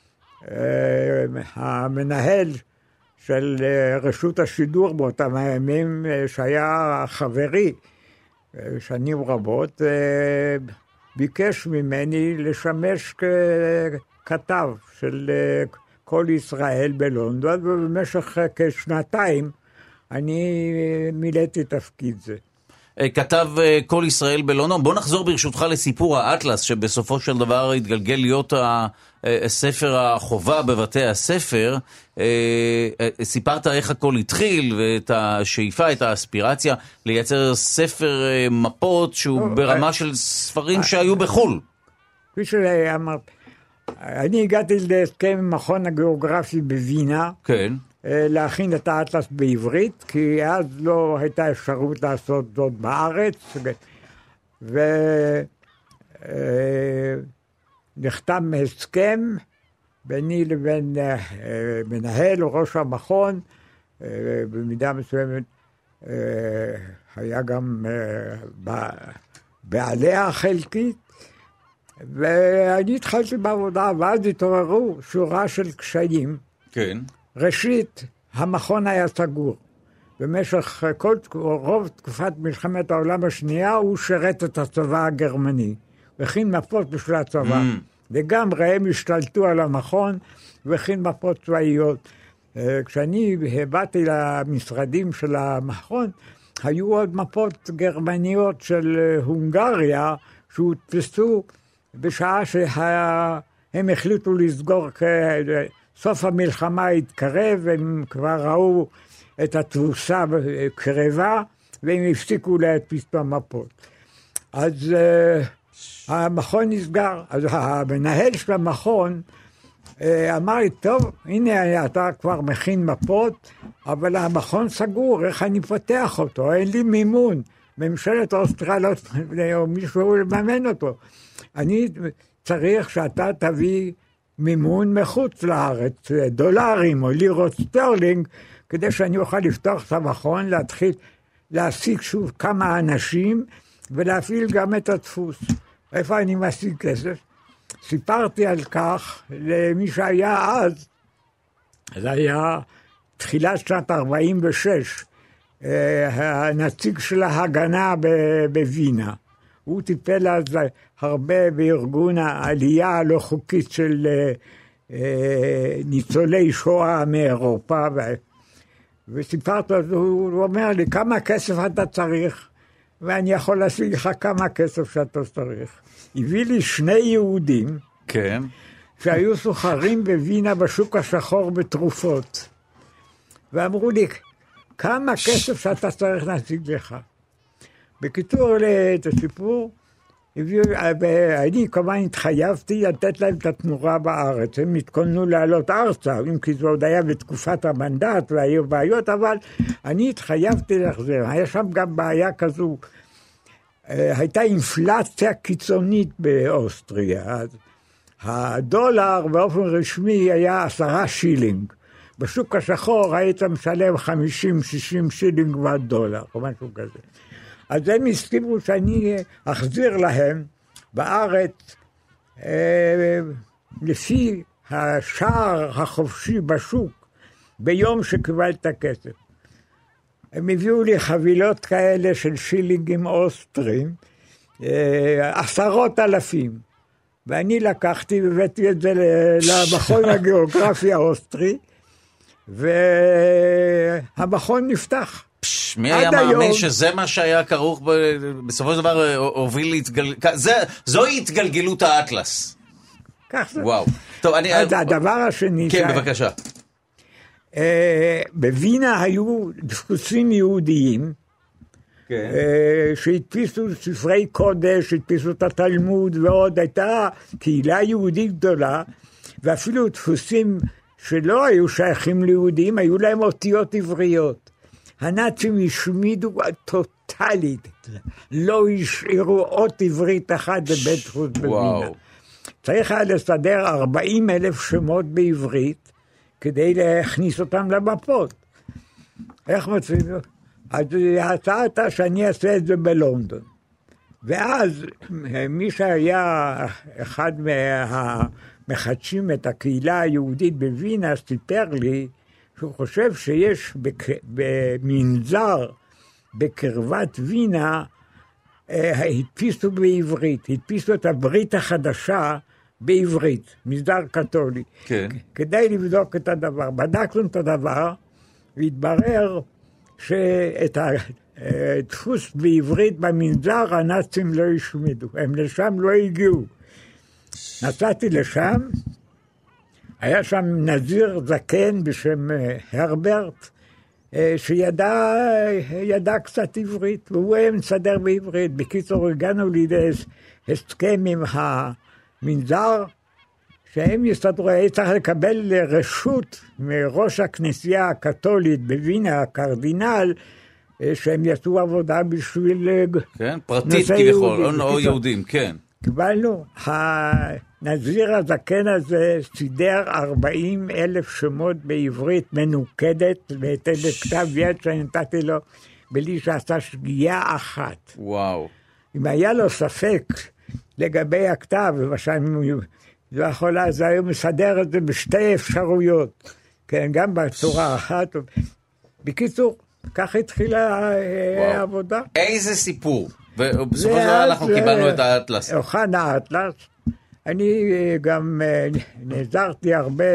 המנהל של רשות השידור באותם הימים, שהיה חברי שנים רבות, ביקש ממני לשמש ככתב של כל ישראל בלונדון, ובמשך כשנתיים אני מילאתי תפקיד זה. כתב כל ישראל בלונדון. בוא נחזור ברשותך לסיפור האטלס, שבסופו של דבר התגלגל להיות הספר החובה בבתי הספר. סיפרת איך הכל התחיל, ואת השאיפה, את האספירציה, לייצר ספר מפות שהוא ברמה של ספרים שהיו בחול. כפי שאמרת, אני הגעתי להסכם עם מכון הגיאוגרפי בווינה. כן. להכין את האטלס בעברית, כי אז לא הייתה אפשרות לעשות זאת בארץ, ונחתם הסכם ביני לבין מנהל או ראש המכון, במידה מסוימת היה גם בעליה חלקית, ואני התחלתי בעבודה, ואז התעוררו שורה של קשיים. כן. ראשית, המכון היה סגור. במשך כל, רוב תקופת מלחמת העולם השנייה, הוא שרת את הצבא הגרמני, וכין מפות בשביל הצבא. Mm. וגם רהם השתלטו על המכון, וכין מפות צבאיות. כשאני הבאתי למשרדים של המכון, היו עוד מפות גרמניות של הונגריה, שהודפסו בשעה שהם החליטו לסגור כ... סוף המלחמה התקרב, והם כבר ראו את התבוסה קרבה, והם הפסיקו להדפיס במפות. אז uh, המכון נסגר. אז המנהל של המכון uh, אמר לי, טוב, הנה אתה כבר מכין מפות, אבל המכון סגור, איך אני פותח אותו? אין לי מימון. ממשלת אוסטרליה או מישהו לממן אותו. אני צריך שאתה תביא מימון מחוץ לארץ, דולרים או לירות סטרלינג, כדי שאני אוכל לפתוח את המכון, להתחיל להשיג שוב כמה אנשים, ולהפעיל גם את הדפוס. איפה אני משיג כסף? סיפרתי על כך למי שהיה אז, זה היה תחילת שנת ארבעים ושש, הנציג של ההגנה בווינה. הוא טיפל אז הרבה בארגון העלייה הלא חוקית של אה, ניצולי שואה מאירופה, ו... וסיפרת לו, הוא אומר לי, כמה כסף אתה צריך? ואני יכול להשיג לך כמה כסף שאתה צריך. הביא לי שני יהודים, כן. שהיו סוחרים בווינה בשוק השחור בתרופות. ואמרו לי, כמה כסף שאתה צריך להשיג לך? בקיצור, את הסיפור, אני כמובן התחייבתי לתת להם את התמורה בארץ. הם התכוננו לעלות ארצה, אם כי זה עוד היה בתקופת המנדט והיו בעיות, אבל אני התחייבתי להחזיר. היה שם גם בעיה כזו, הייתה אינפלציה קיצונית באוסטריה. הדולר באופן רשמי היה עשרה שילינג. בשוק השחור היית משלם חמישים שישים שילינג ועד דולר, או משהו כזה. אז הם הסכימו שאני אחזיר להם בארץ אה, לפי השער החופשי בשוק ביום שקיבלת את הכסף. הם הביאו לי חבילות כאלה של שילינגים אוסטרים, אה, עשרות אלפים, ואני לקחתי והבאתי את זה למכון הגיאוגרפי האוסטרי, והמכון נפתח. פש, מי היה מאמין היום... שזה מה שהיה כרוך, ב... בסופו של דבר הוביל להתגל... זה... זוהי התגלגלות האטלס. כך זה. וואו. טוב, אני... אז הדבר השני... כן, ש... בבקשה. אה, בווינה היו דפוסים יהודיים, כן. אה, שהדפיסו ספרי קודש, הדפיסו את התלמוד ועוד, הייתה קהילה יהודית גדולה, ואפילו דפוסים שלא היו שייכים ליהודים, היו להם אותיות עבריות. הנאצים השמידו טוטלית, לא השאירו אות עברית אחת בבית דפוס בווינה. צריך היה לסדר ארבעים אלף שמות בעברית, כדי להכניס אותם למפות. איך מצאים? אז ההצעה הייתה שאני אעשה את זה בלונדון. ואז מי שהיה אחד מהמחדשים את הקהילה היהודית בווינה, סיפר לי שהוא חושב שיש במנזר בקרבת וינה, הדפיסו בעברית, הדפיסו את הברית החדשה בעברית, מנזר קתולי. כן. כדי לבדוק את הדבר. בדקנו את הדבר, והתברר שאת הדפוס בעברית במנזר הנאצים לא השמידו, הם לשם לא הגיעו. נסעתי לשם, היה שם נזיר זקן בשם הרברט, שידע ידע קצת עברית, והוא היה מסדר בעברית. בקיצור, הגענו לידי הסכם עם המנזר, שהם יסתדרו, היה צריך לקבל רשות מראש הכנסייה הקתולית בווינה, הקרדינל, שהם יעשו עבודה בשביל... כן, פרטית כביכול, או יהודים, כן. קיבלנו, הנזיר הזקן הזה סידר ארבעים אלף שמות בעברית מנוקדת, בהתאם לכתב יד שנתתי לו, בלי שעשה שגיאה אחת. וואו. אם היה לו ספק לגבי הכתב, למשל, לא יכול, אז היה מסדר את זה בשתי אפשרויות, כן, גם בצורה אחת. בקיצור, כך התחילה העבודה. איזה סיפור. ובסופו של דבר אנחנו קיבלנו את האטלס. הוכן האטלס. אני גם נעזרתי הרבה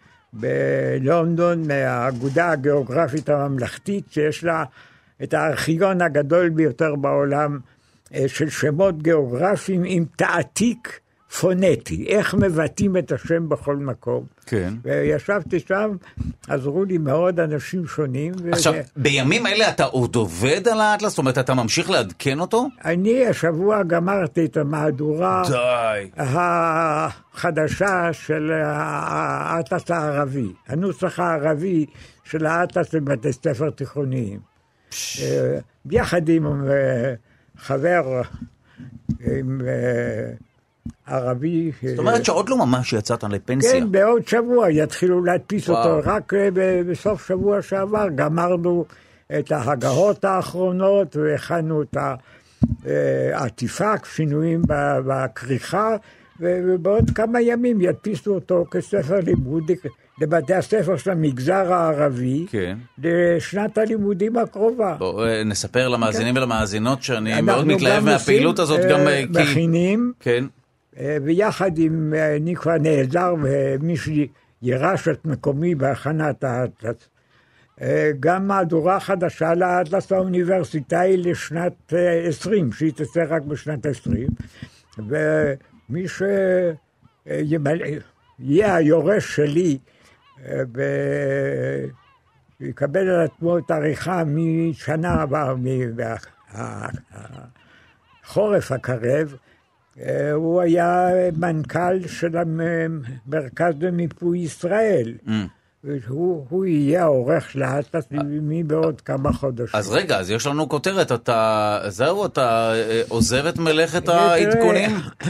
בלונדון, מהאגודה הגיאוגרפית הממלכתית, שיש לה את הארכיון הגדול ביותר בעולם, של שמות גיאוגרפיים עם תעתיק פונטי, איך מבטאים את השם בכל מקום. כן. וישבתי שם, עזרו לי מאוד אנשים שונים. עכשיו, ו... בימים אלה אתה עוד עובד על האטלס? זאת אומרת, אתה ממשיך לעדכן אותו? אני השבוע גמרתי את המהדורה די. החדשה של האטלס הערבי. הנוסח הערבי של האטלס לבתי ספר תיכוניים. פש... ביחד עם חבר, עם... ערבי. זאת אומרת שעוד לא ממש יצאת לפנסיה. כן, בעוד שבוע יתחילו להדפיס אותו. רק בסוף שבוע שעבר גמרנו את ההגהות האחרונות, והכנו את העטיפה, שינויים בכריכה, ובעוד כמה ימים ידפיסו אותו כספר לימוד לבתי הספר של המגזר הערבי, כן. לשנת הלימודים הקרובה. בואו נספר למאזינים כן. ולמאזינות שאני מאוד מתלהב מהפעילות הזאת. גם מכינים. כן. ויחד עם, אני כבר נעזר, ומישהו ירש את מקומי בהכנת האטלס. גם מהדורה חדשה לאטלס האוניברסיטאי לשנת עשרים, שהיא תצא רק בשנת עשרים. ומי שיהיה היורש שלי, ויקבל על עצמו את העריכה משנה הבאה, מהחורף הקרב, הוא היה מנכ"ל של המרכז למיפוי ישראל. Mm. הוא, הוא יהיה העורך של האטלס מבעוד כמה חודשים. אז רגע, אז יש לנו כותרת, אתה, זהו, אתה עוזב את מלאכת העדכונים?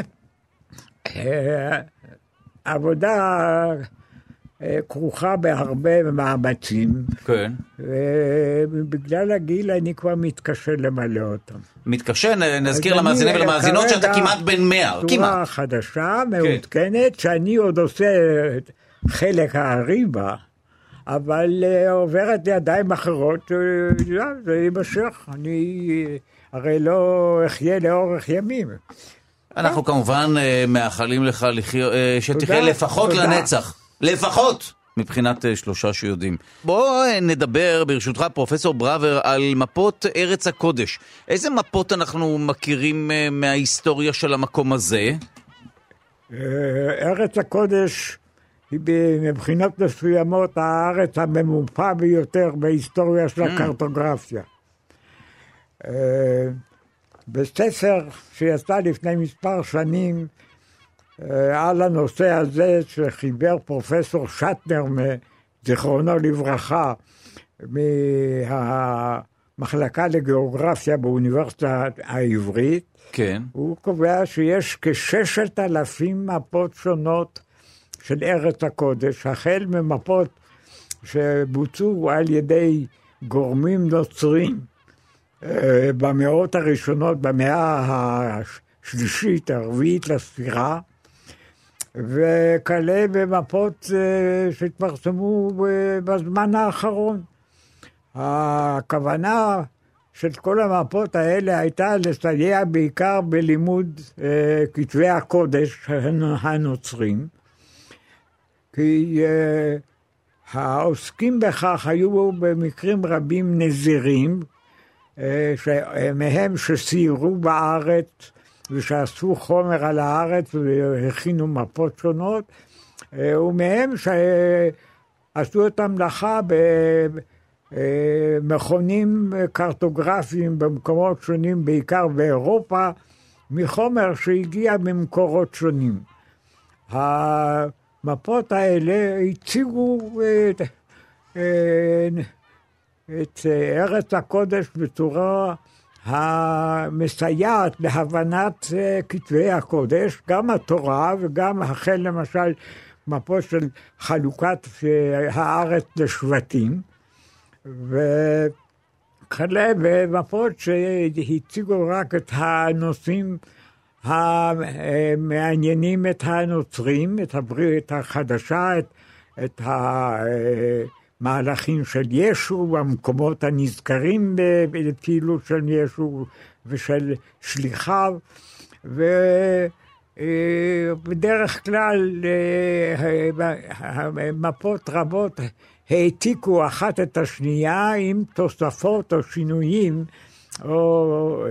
עבודה כרוכה בהרבה מאמצים. כן. ובגלל הגיל אני כבר מתקשה למלא אותם. מתקשה, נזכיר למאזינים ולמאזינות שאתה כמעט בן מאה, כמעט. תורה חדשה, מעודכנת, שאני עוד עושה חלק העריבה, אבל עוברת לידיים אחרות, זה יימשך. אני הרי לא אחיה לאורך ימים. אנחנו כמובן מאחלים לך שתחיה לפחות לנצח. לפחות! מבחינת שלושה שיודעים. בואו נדבר ברשותך פרופסור בראבר על מפות ארץ הקודש. איזה מפות אנחנו מכירים מההיסטוריה של המקום הזה? ארץ הקודש היא מבחינות מסוימות הארץ הממופה ביותר בהיסטוריה של הקרטוגרפיה. בספר שיצא לפני מספר שנים על הנושא הזה שחיבר פרופסור שטנר, זיכרונו לברכה, מהמחלקה לגיאוגרפיה באוניברסיטה העברית, כן. הוא קובע שיש כששת אלפים מפות שונות של ארץ הקודש, החל ממפות שבוצעו על ידי גורמים נוצרים במאות הראשונות, במאה השלישית, הרביעית לספירה, וכאלה במפות שהתפרסמו בזמן האחרון. הכוונה של כל המפות האלה הייתה לסייע בעיקר בלימוד כתבי הקודש הנוצרים, כי העוסקים בכך היו במקרים רבים נזירים, מהם שסיירו בארץ ושאספו חומר על הארץ והכינו מפות שונות, ומהם שעשו את המלאכה במכונים קרטוגרפיים במקומות שונים, בעיקר באירופה, מחומר שהגיע ממקורות שונים. המפות האלה הציגו את, את ארץ הקודש בצורה המסייעת להבנת כתבי הקודש, גם התורה וגם החל למשל מפות של חלוקת הארץ לשבטים, וכאלה במפות שהציגו רק את הנושאים המעניינים את הנוצרים, את הברית החדשה, את, את המהלכים של ישו, המקומות הנזכרים בפעילות של ישו ושל שליחיו, ובדרך כלל מפות רבות העתיקו אחת את השנייה עם תוספות או שינויים או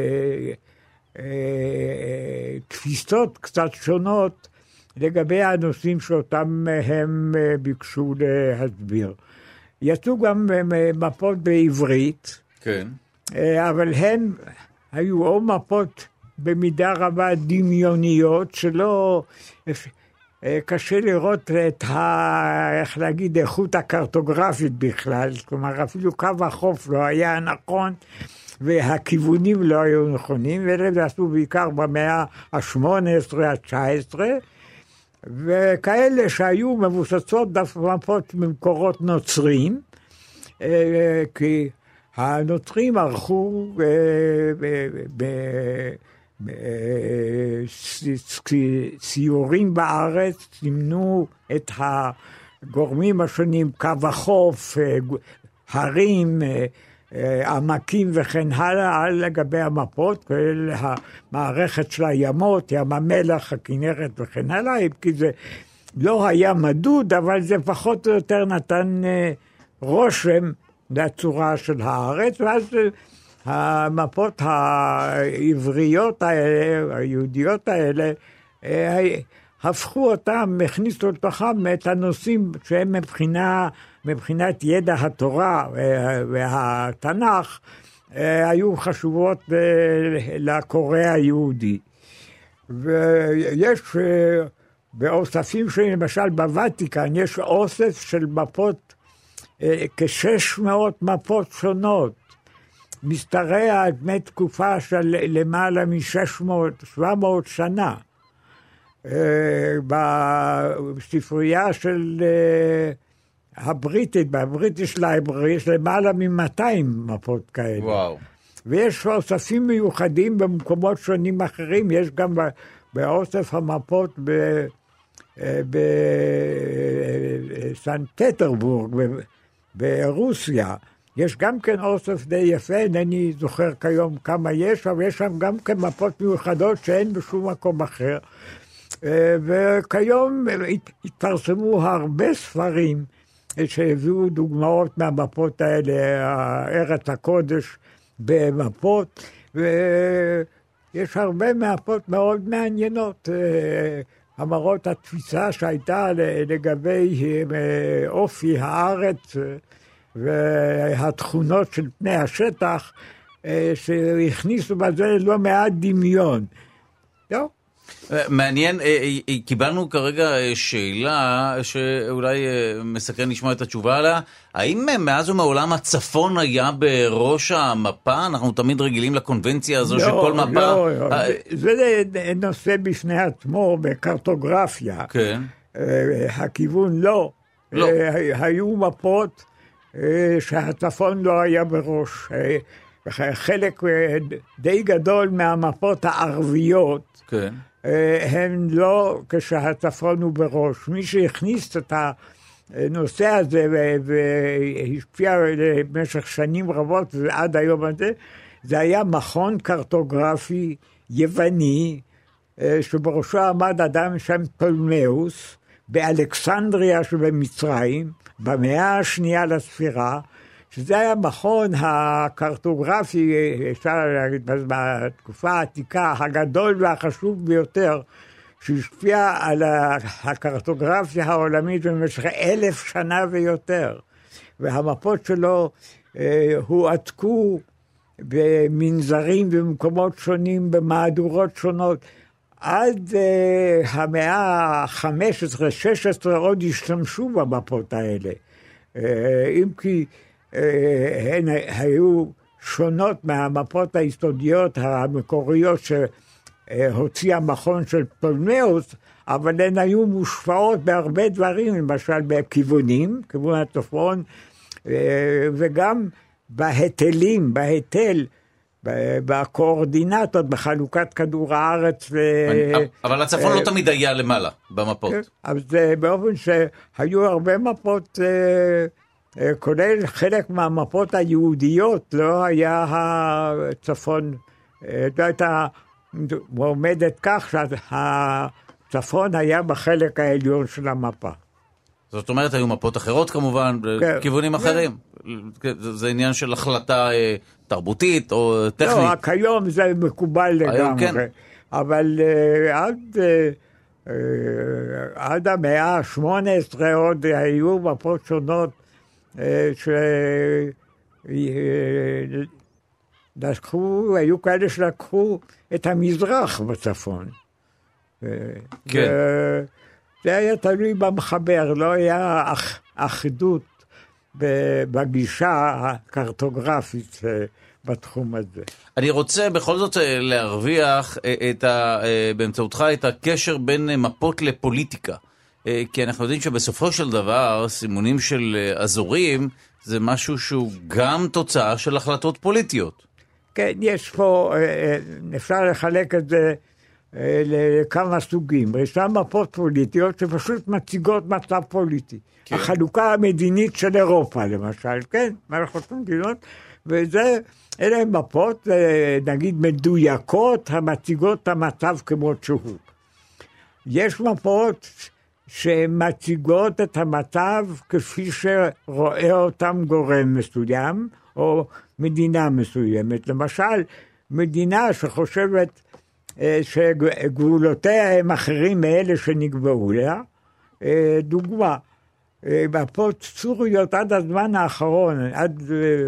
תפיסות קצת שונות לגבי הנושאים שאותם הם ביקשו להסביר. יצאו גם מפות בעברית, כן. אבל הן היו או מפות במידה רבה דמיוניות, שלא קשה לראות את ה... איך להגיד, איכות הקרטוגרפית בכלל, כלומר אפילו קו החוף לא היה נכון, והכיוונים לא היו נכונים, ואלה עשו בעיקר במאה ה-שמונה עשרה ה-תשע עשרה, וכאלה שהיו מבוססות דווקא מפות ממקורות נוצרים, כי הנוצרים ערכו סיורים בארץ, סימנו את הגורמים השונים, קו החוף, הרים, עמקים וכן הלאה, על לגבי המפות, כולל המערכת של הימות, ים המלח, הכנרת וכן הלאה, כי זה לא היה מדוד, אבל זה פחות או יותר נתן רושם לצורה של הארץ, ואז המפות העבריות האלה, היהודיות האלה, הפכו אותם, הכניסו לתוכם את הנושאים שהם מבחינה, מבחינת ידע התורה והתנ"ך, היו חשובות לקורא היהודי. ויש באוספים שלי, למשל בוותיקן, יש אוסף של מפות, כ-שש מאות מפות שונות, משתרע עד פני תקופה של למעלה מ-שש מאות שבע מאות שנה. בספרייה של הבריטית, בבריטיש לייברי, יש למעלה מ-מאתיים מפות כאלה. וואו. ויש אוספים מיוחדים במקומות שונים אחרים, יש גם באוסף המפות בסן פטרבורג, ברוסיה, יש גם כן אוסף די יפה, אינני זוכר כיום כמה יש, אבל יש שם גם כן מפות מיוחדות שאין בשום מקום אחר. וכיום התפרסמו הרבה ספרים שהביאו דוגמאות מהמפות האלה, ארץ הקודש במפות, ויש הרבה מפות מאוד מעניינות, המראות התפיסה שהייתה לגבי אופי הארץ והתכונות של פני השטח, שהכניסו בזה לא מעט דמיון. לא? מעניין, קיבלנו כרגע שאלה שאולי מסקרן לשמוע את התשובה עליה. האם מאז ומעולם הצפון היה בראש המפה? אנחנו תמיד רגילים לקונבנציה הזו שכל מפה... לא, לא, זה נושא בפני עצמו בקרטוגרפיה. כן. הכיוון לא. לא. היו מפות שהצפון לא היה בראש. חלק די גדול מהמפות הערביות, כן. הן לא כשהצפון הוא בראש. מי שהכניס את הנושא הזה והשפיע במשך שנים רבות ועד היום הזה, זה היה מכון קרטוגרפי יווני, שבראשו עמד אדם שם פטולמאוס, באלכסנדריה שבמצרים, במאה השנייה לספירה, שזה היה מכון הקרטוגרפי, אפשר להגיד, בתקופה העתיקה, הגדול והחשוב ביותר, שהשפיע על הקרטוגרפיה העולמית במשך אלף שנה ויותר. והמפות שלו הועתקו במנזרים במקומות שונים, במהדורות שונות, עד המאה ה-חמש עשרה שש עשרה עוד השתמשו במפות האלה. אם כי הן היו שונות מהמפות היסודיות המקוריות שהוציא המכון של פטולמאוס, אבל הן היו מושפעות בהרבה דברים, למשל בכיוונים, כיוון הצפון, וגם בהיטלים, בהיטל, בקואורדינטות, בחלוקת כדור הארץ. אבל הצפון לא תמיד היה למעלה במפות. אז באופן שהיו הרבה מפות, כולל חלק מהמפות היהודיות, לא היה הצפון, לא הייתה עומדת כך שהצפון היה בחלק העליון של המפה. זאת אומרת, היו מפות אחרות כמובן, בכיוונים אחרים. זה עניין של החלטה תרבותית או טכנית. לא, כיום זה מקובל לגמרי. אבל עד... עד המאה ה-שמונה עשרה עוד היו מפות שונות שלקחו, היו כאלה שלקחו את המזרח בצפון. כן. זה היה תלוי במחבר, לא היה אחידות בגישה הקרטוגרפית בתחום הזה. אני רוצה בכל זאת להרוויח את ה, באמצעותך את הקשר בין מפות לפוליטיקה. כי אנחנו יודעים שבסופו של דבר, סימונים של אזורים, זה משהו שהוא גם תוצאה של החלטות פוליטיות. כן, יש פה, אפשר לחלק את זה לכמה סוגים. יש מפות פוליטיות שפשוט מציגות מצב פוליטי. כן. החלוקה המדינית של אירופה, למשל, כן, מערכות מדינות, וזה, אלה הן מפות, נגיד, מדויקות, המציגות את המצב כמות שהוא. יש מפות שמציגות את המצב כפי שרואה אותם גורם מסוים, או מדינה מסוימת. למשל, מדינה שחושבת שגבולותיה הם אחרים מאלה שנקבעו לה. דוגמה, מפות סוריות עד הזמן האחרון, עד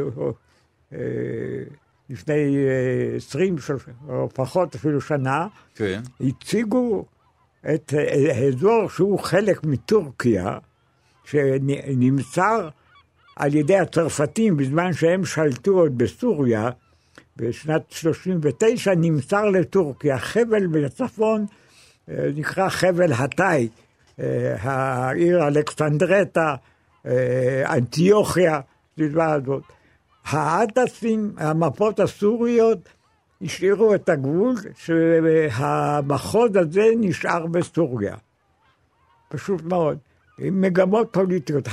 לפני עשרים או פחות אפילו שנה, כן. הציגו את האזור שהוא חלק מטורקיה, שנמצא על ידי הצרפתים בזמן שהם שלטו עוד בסוריה, בשנת שלושים ותשע נמסר לטורקיה חבל בצפון, נקרא חבל התאי, העיר אלכסנדרטה, אנטיוכיה, סביבה הזאת. האטסים, המפות הסוריות, השאירו את הגבול שהמחוז הזה נשאר בסוריה. פשוט מאוד. עם מגמות פוליטיות.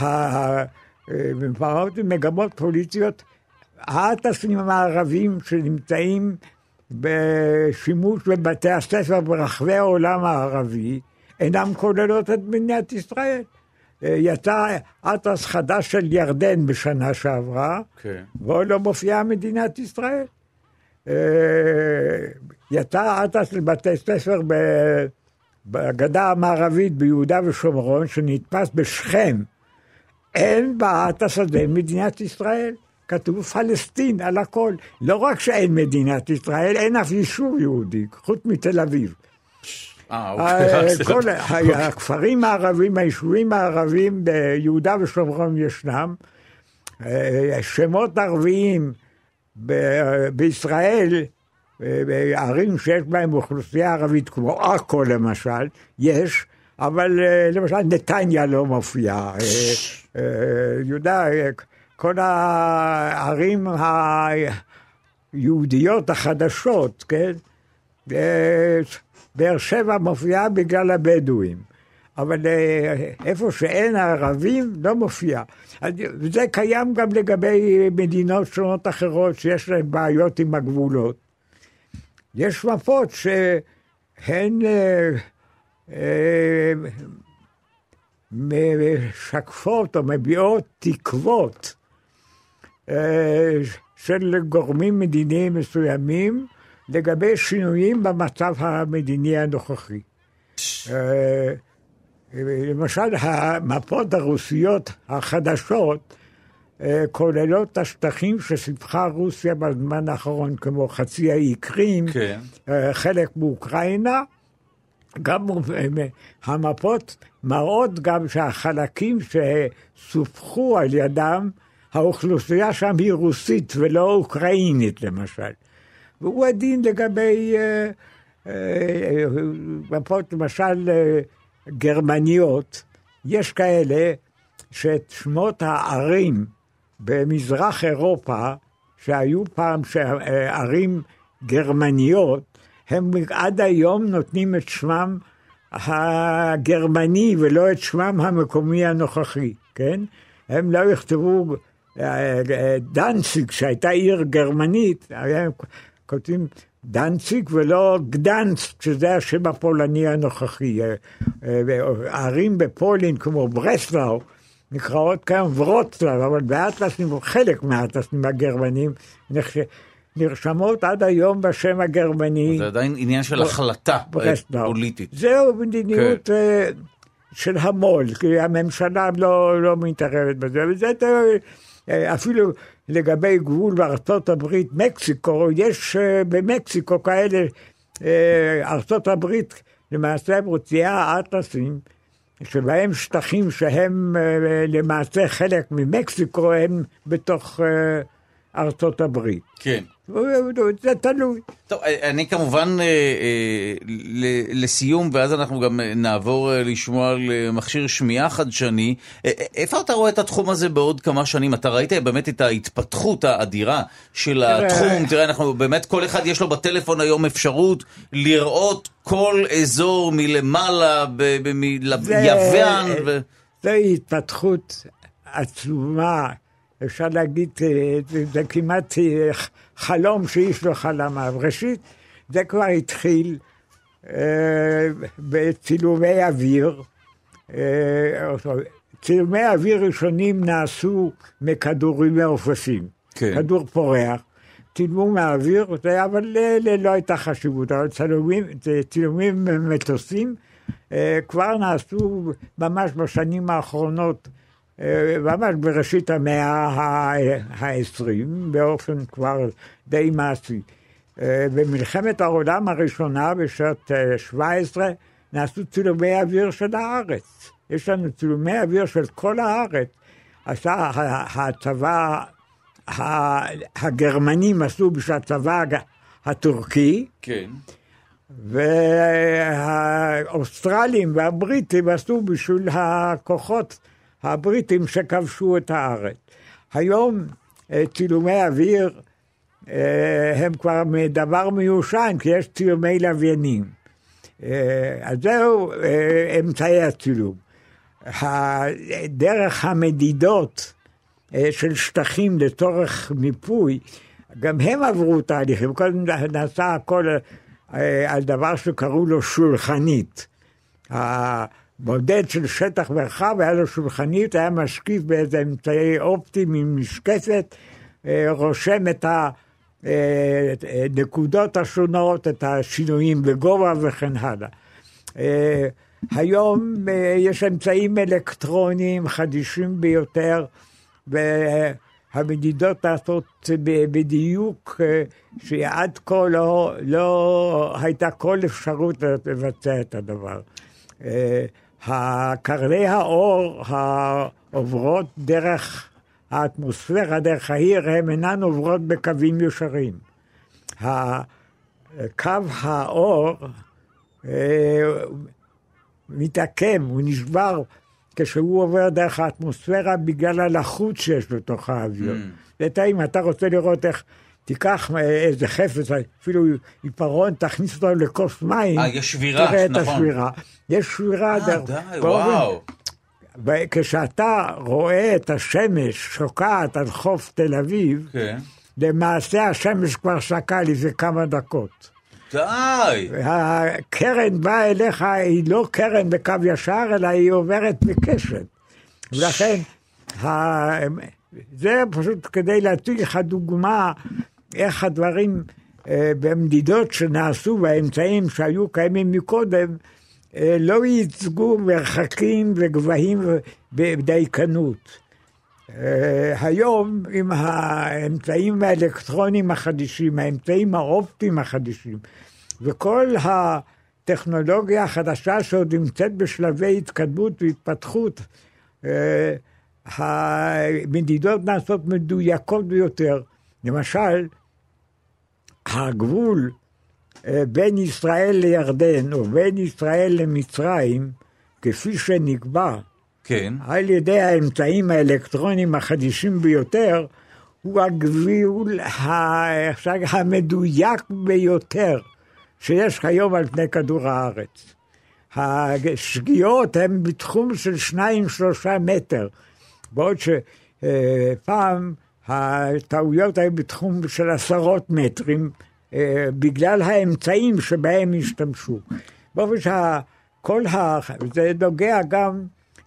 מגמות פוליטיות, האטסים הערבים שנמצאים בשימוש בבתי הספר ברחבי העולם הערבי, אינם כוללות את מדינת ישראל. יצא אטלס חדש של ירדן בשנה שעברה, okay. בו לא מופיעה מדינת ישראל. יצא אטלס לבתי ספר בגדה המערבית ביהודה ושומרון, שנתפס בשכם. אין באטלס הזה מדינת ישראל. כתוב פלסטין על הכל. לא רק שאין מדינת ישראל, אין אף יישוב יהודי, חוץ מתל אביב. כל הכפרים הערבים, היישובים הערבים ביהודה ושומרון ישנם, שמות ערביים בישראל, ערים שיש בהם אוכלוסייה ערבית, כמו עכו למשל, יש, אבל למשל נתניה לא מופיעה. יהודה, כל הערים היהודיות החדשות, כן? באר שבע מופיעה בגלל הבדואים, אבל איפה שאין הערבים לא מופיע. וזה קיים גם לגבי מדינות שונות אחרות שיש להן בעיות עם הגבולות. יש מפות שהן משקפות או מביאות תקוות של גורמים מדיניים מסוימים, לגבי שינויים במצב המדיני הנוכחי. למשל, המפות הרוסיות החדשות כוללות את השטחים שסיפחה רוסיה בזמן האחרון, כמו חצי האי קרים, כן. חלק באוקראינה. גם המפות מראות גם שהחלקים שסופחו על ידם, האוכלוסייה שם היא רוסית ולא אוקראינית למשל. והוא הדין לגבי מפות, למשל גרמניות. יש כאלה שאת שמות הערים במזרח אירופה, שהיו פעם ערים גרמניות, הם עד היום נותנים את שמם הגרמני ולא את שמם המקומי הנוכחי, כן? הם לא יכתבו דנציג, שהייתה עיר גרמנית, הם כותבים דנציג ולא גדנסק, שזה השם הפולני הנוכחי. הערים בפולין כמו ברסלאו נקראות כאן ורוצלב, אבל באטלסים, חלק מהאטלסים הגרמנים נרשמות עד היום בשם הגרמני. זה עדיין עניין של החלטה פוליטית. זהו מדיניות של המול, כי הממשלה לא מתערבת בזה, וזה אפילו לגבי גבול בארצות הברית, מקסיקו, יש במקסיקו כאלה, ארצות הברית למעשה מוציאה אטלסים, שבהם שטחים שהם למעשה חלק ממקסיקו, הם בתוך ארצות הברית. כן. זה תלוי. טוב, אני כמובן לסיום, ואז אנחנו גם נעבור לשמוע על מכשיר שמיעה חדשני. איפה אתה רואה את התחום הזה בעוד כמה שנים? אתה ראית באמת את ההתפתחות האדירה של התחום? תראה, אנחנו באמת, כל אחד יש לו בטלפון היום אפשרות לראות כל אזור מלמעלה, ביוון. זה התפתחות עצומה. אפשר להגיד, זה כמעט חלום שאיש לא חלם. ראשית, זה כבר התחיל אה, בצילומי אוויר. אה, צילומי אוויר ראשונים נעשו מכדורים מעופפים. כן. כדור פורח. צילמו מהאוויר, אבל לא הייתה חשיבות. אבל צילומים, צילומים מטוסים אה, כבר נעשו ממש בשנים האחרונות, ממש בראשית המאה העשרים, באופן כבר די מעשי. במלחמת העולם הראשונה, בשנת שבע עשרה, נעשו צילומי אוויר של הארץ. יש לנו צילומי אוויר של כל הארץ. עשה הצבא, הגרמנים עשו בשביל הצבא הטורקי, כן. והאוסטרלים והבריטים עשו בשביל הכוחות הבריטים שכבשו את הארץ. היום צילומי אוויר הם כבר דבר מיושן, כי יש צילומי לוויינים. אז זהו אמצעי הצילום. דרך המדידות של שטחים לצורך מיפוי, גם הם עברו תהליכים, קודם נעשה הכל על דבר שקראו לו שולחנית. המודד של שטח מרחב היה לו שולחנית, היה משקיף באיזה אמצעי אופטיים עם משקפת, רושם את הנקודות השונות, את השינויים בגובה וכן הלאה. היום יש אמצעים אלקטרוניים חדישים ביותר, והמדידות נעשות בדיוק שעד כה לא, לא הייתה כל אפשרות לבצע את הדבר. קרני האור העוברות דרך האטמוספירה, דרך העיר, הן אינן עוברות בקווים ישרים. קו האור מתעקם, הוא נשבר כשהוא עובר דרך האטמוספירה בגלל הלחות שיש בתוך האוויר. ואתה, אם אתה רוצה לראות איך, תיקח איזה חפץ, אפילו עיפרון, תכניס אותו לכוס מים. אה, יש שבירה, תראה נכון. את השבירה. יש שבירה. אה, די, וואו. וכשאתה רואה את השמש שוקעת על חוף תל אביב, כן. למעשה השמש כבר שקעה לפני כמה דקות. די. הקרן באה אליך, היא לא קרן בקו ישר, אלא היא עוברת בקשת. ולכן, זה פשוט כדי להציג לך דוגמה, איך הדברים במדידות שנעשו, והאמצעים שהיו קיימים מקודם, לא ייצגו מרחקים וגבהים בדייקנות. היום, עם האמצעים האלקטרוניים החדישים, האמצעים האופטיים החדישים, וכל הטכנולוגיה החדשה שעוד נמצאת בשלבי התקדמות והתפתחות, המדידות נעשות מדויקות ביותר. למשל, הגבול בין ישראל לירדן, או בין ישראל למצרים, כפי שנקבע, כן. על ידי האמצעים האלקטרוניים החדישים ביותר, הוא הגבול המדויק ביותר שיש כיום על פני כדור הארץ. השגיאות הן בתחום של שניים שלושה מטר, בעוד שפעם הטעויות היו בתחום של עשרות מטרים, בגלל האמצעים שבהם השתמשו. באופן שכל ה... זה נוגע גם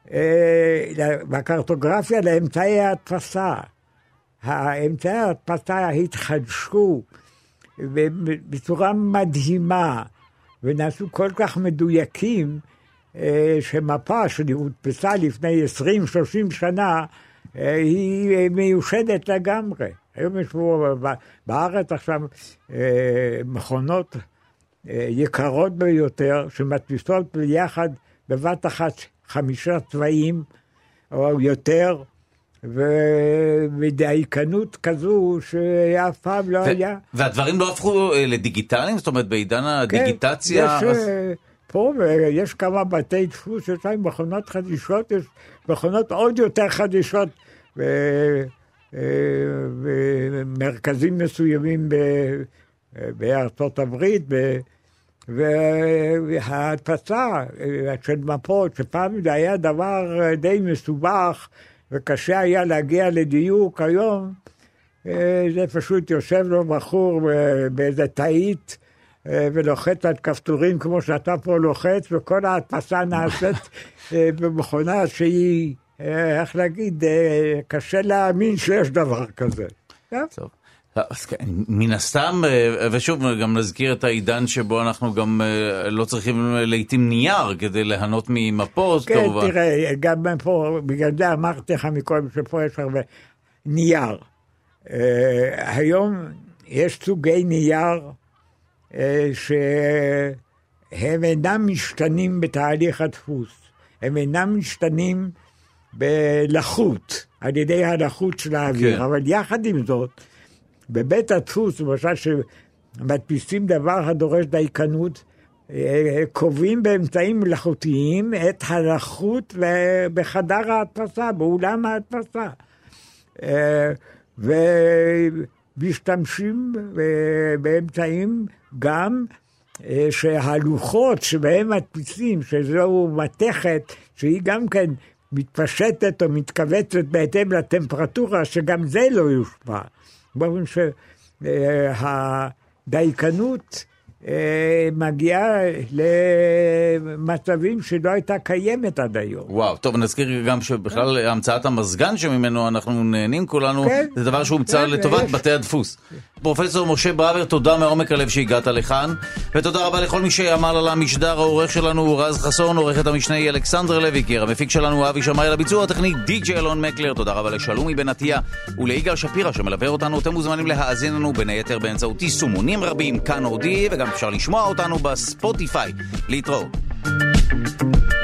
בקרטוגרפיה לאמצעי ההדפסה. האמצעי ההדפסה התחדשו בצורה מדהימה, ונעשו כל כך מדויקים, שמפה שהודפסה לפני עשרים שלושים שנה, היא מיושדת לגמרי. היום יש פה בארץ עכשיו מכונות יקרות ביותר, שמדפיסות ביחד בבת אחת חמישה צבעים או יותר, ובדייקנות כזו שאף פעם לא היה. והדברים לא הפכו לדיגיטליים? זאת אומרת, בעידן הדיגיטציה? כן, יש פה, יש כמה בתי דפוס, יש להם מכונות חדישות, יש מכונות עוד יותר חדישות, במרכזים מסוימים בארצות הברית, וההדפסה של מפות, שפעם זה היה דבר די מסובך, וקשה היה להגיע לדיוק. היום, זה פשוט יושב לו בחור באיזה תאית, ולוחץ על כפתורים כמו שאתה פה לוחץ, וכל ההדפסה נעשית במכונה שהיא, איך להגיד, קשה להאמין שיש דבר כזה. טוב. מן הסתם, ושוב גם נזכיר את העידן שבו אנחנו גם לא צריכים לעתים נייר כדי ליהנות ממפות. כן, כמובן. תראה, גם פה, בגלל זה אמרתי לך מקודם שפה יש הרבה נייר. היום יש סוגי נייר שהם אינם משתנים בתהליך הדפוס. הם אינם משתנים בלחות, על ידי הלחות של האוויר. כן. אבל יחד עם זאת, בבית הדפוס, למשל שמדפיסים דבר הדורש דייקנות, קובעים באמצעים מלאכותיים את הלחות בחדר ההדפסה, באולם ההדפסה. ומשתמשים באמצעים גם שהלוחות שבהם מדפיסים, שזו מתכת, שהיא גם כן מתפשטת או מתכווצת בהתאם לטמפרטורה, שגם זה לא יושפע. באופן הדייקנות מגיעה למצבים שלא הייתה קיימת עד היום. וואו, טוב, נזכיר גם שבכלל המצאת המזגן שממנו אנחנו נהנים כולנו, זה דבר שהומצא לטובת בתי הדפוס. פרופסור משה ברוור, תודה מעומק הלב שהגעת לכאן, ותודה רבה לכל מי שעמל על המשדר. העורך שלנו הוא רז חסון, עורכת המשנה היא אלכסנדר לויקר, המפיק שלנו אבי שמאי, לביצוע הטכני די.ג'יי אלון מקלר. תודה רבה לשלומי בן עטיה וליגאל שפירא שמלווה אותנו. אתם מוזמנים להאזין לנו בין היתר באמצעות יישומונים רבים, כאן אודי, וגם אפשר לשמוע אותנו בספוטיפיי. להתראות.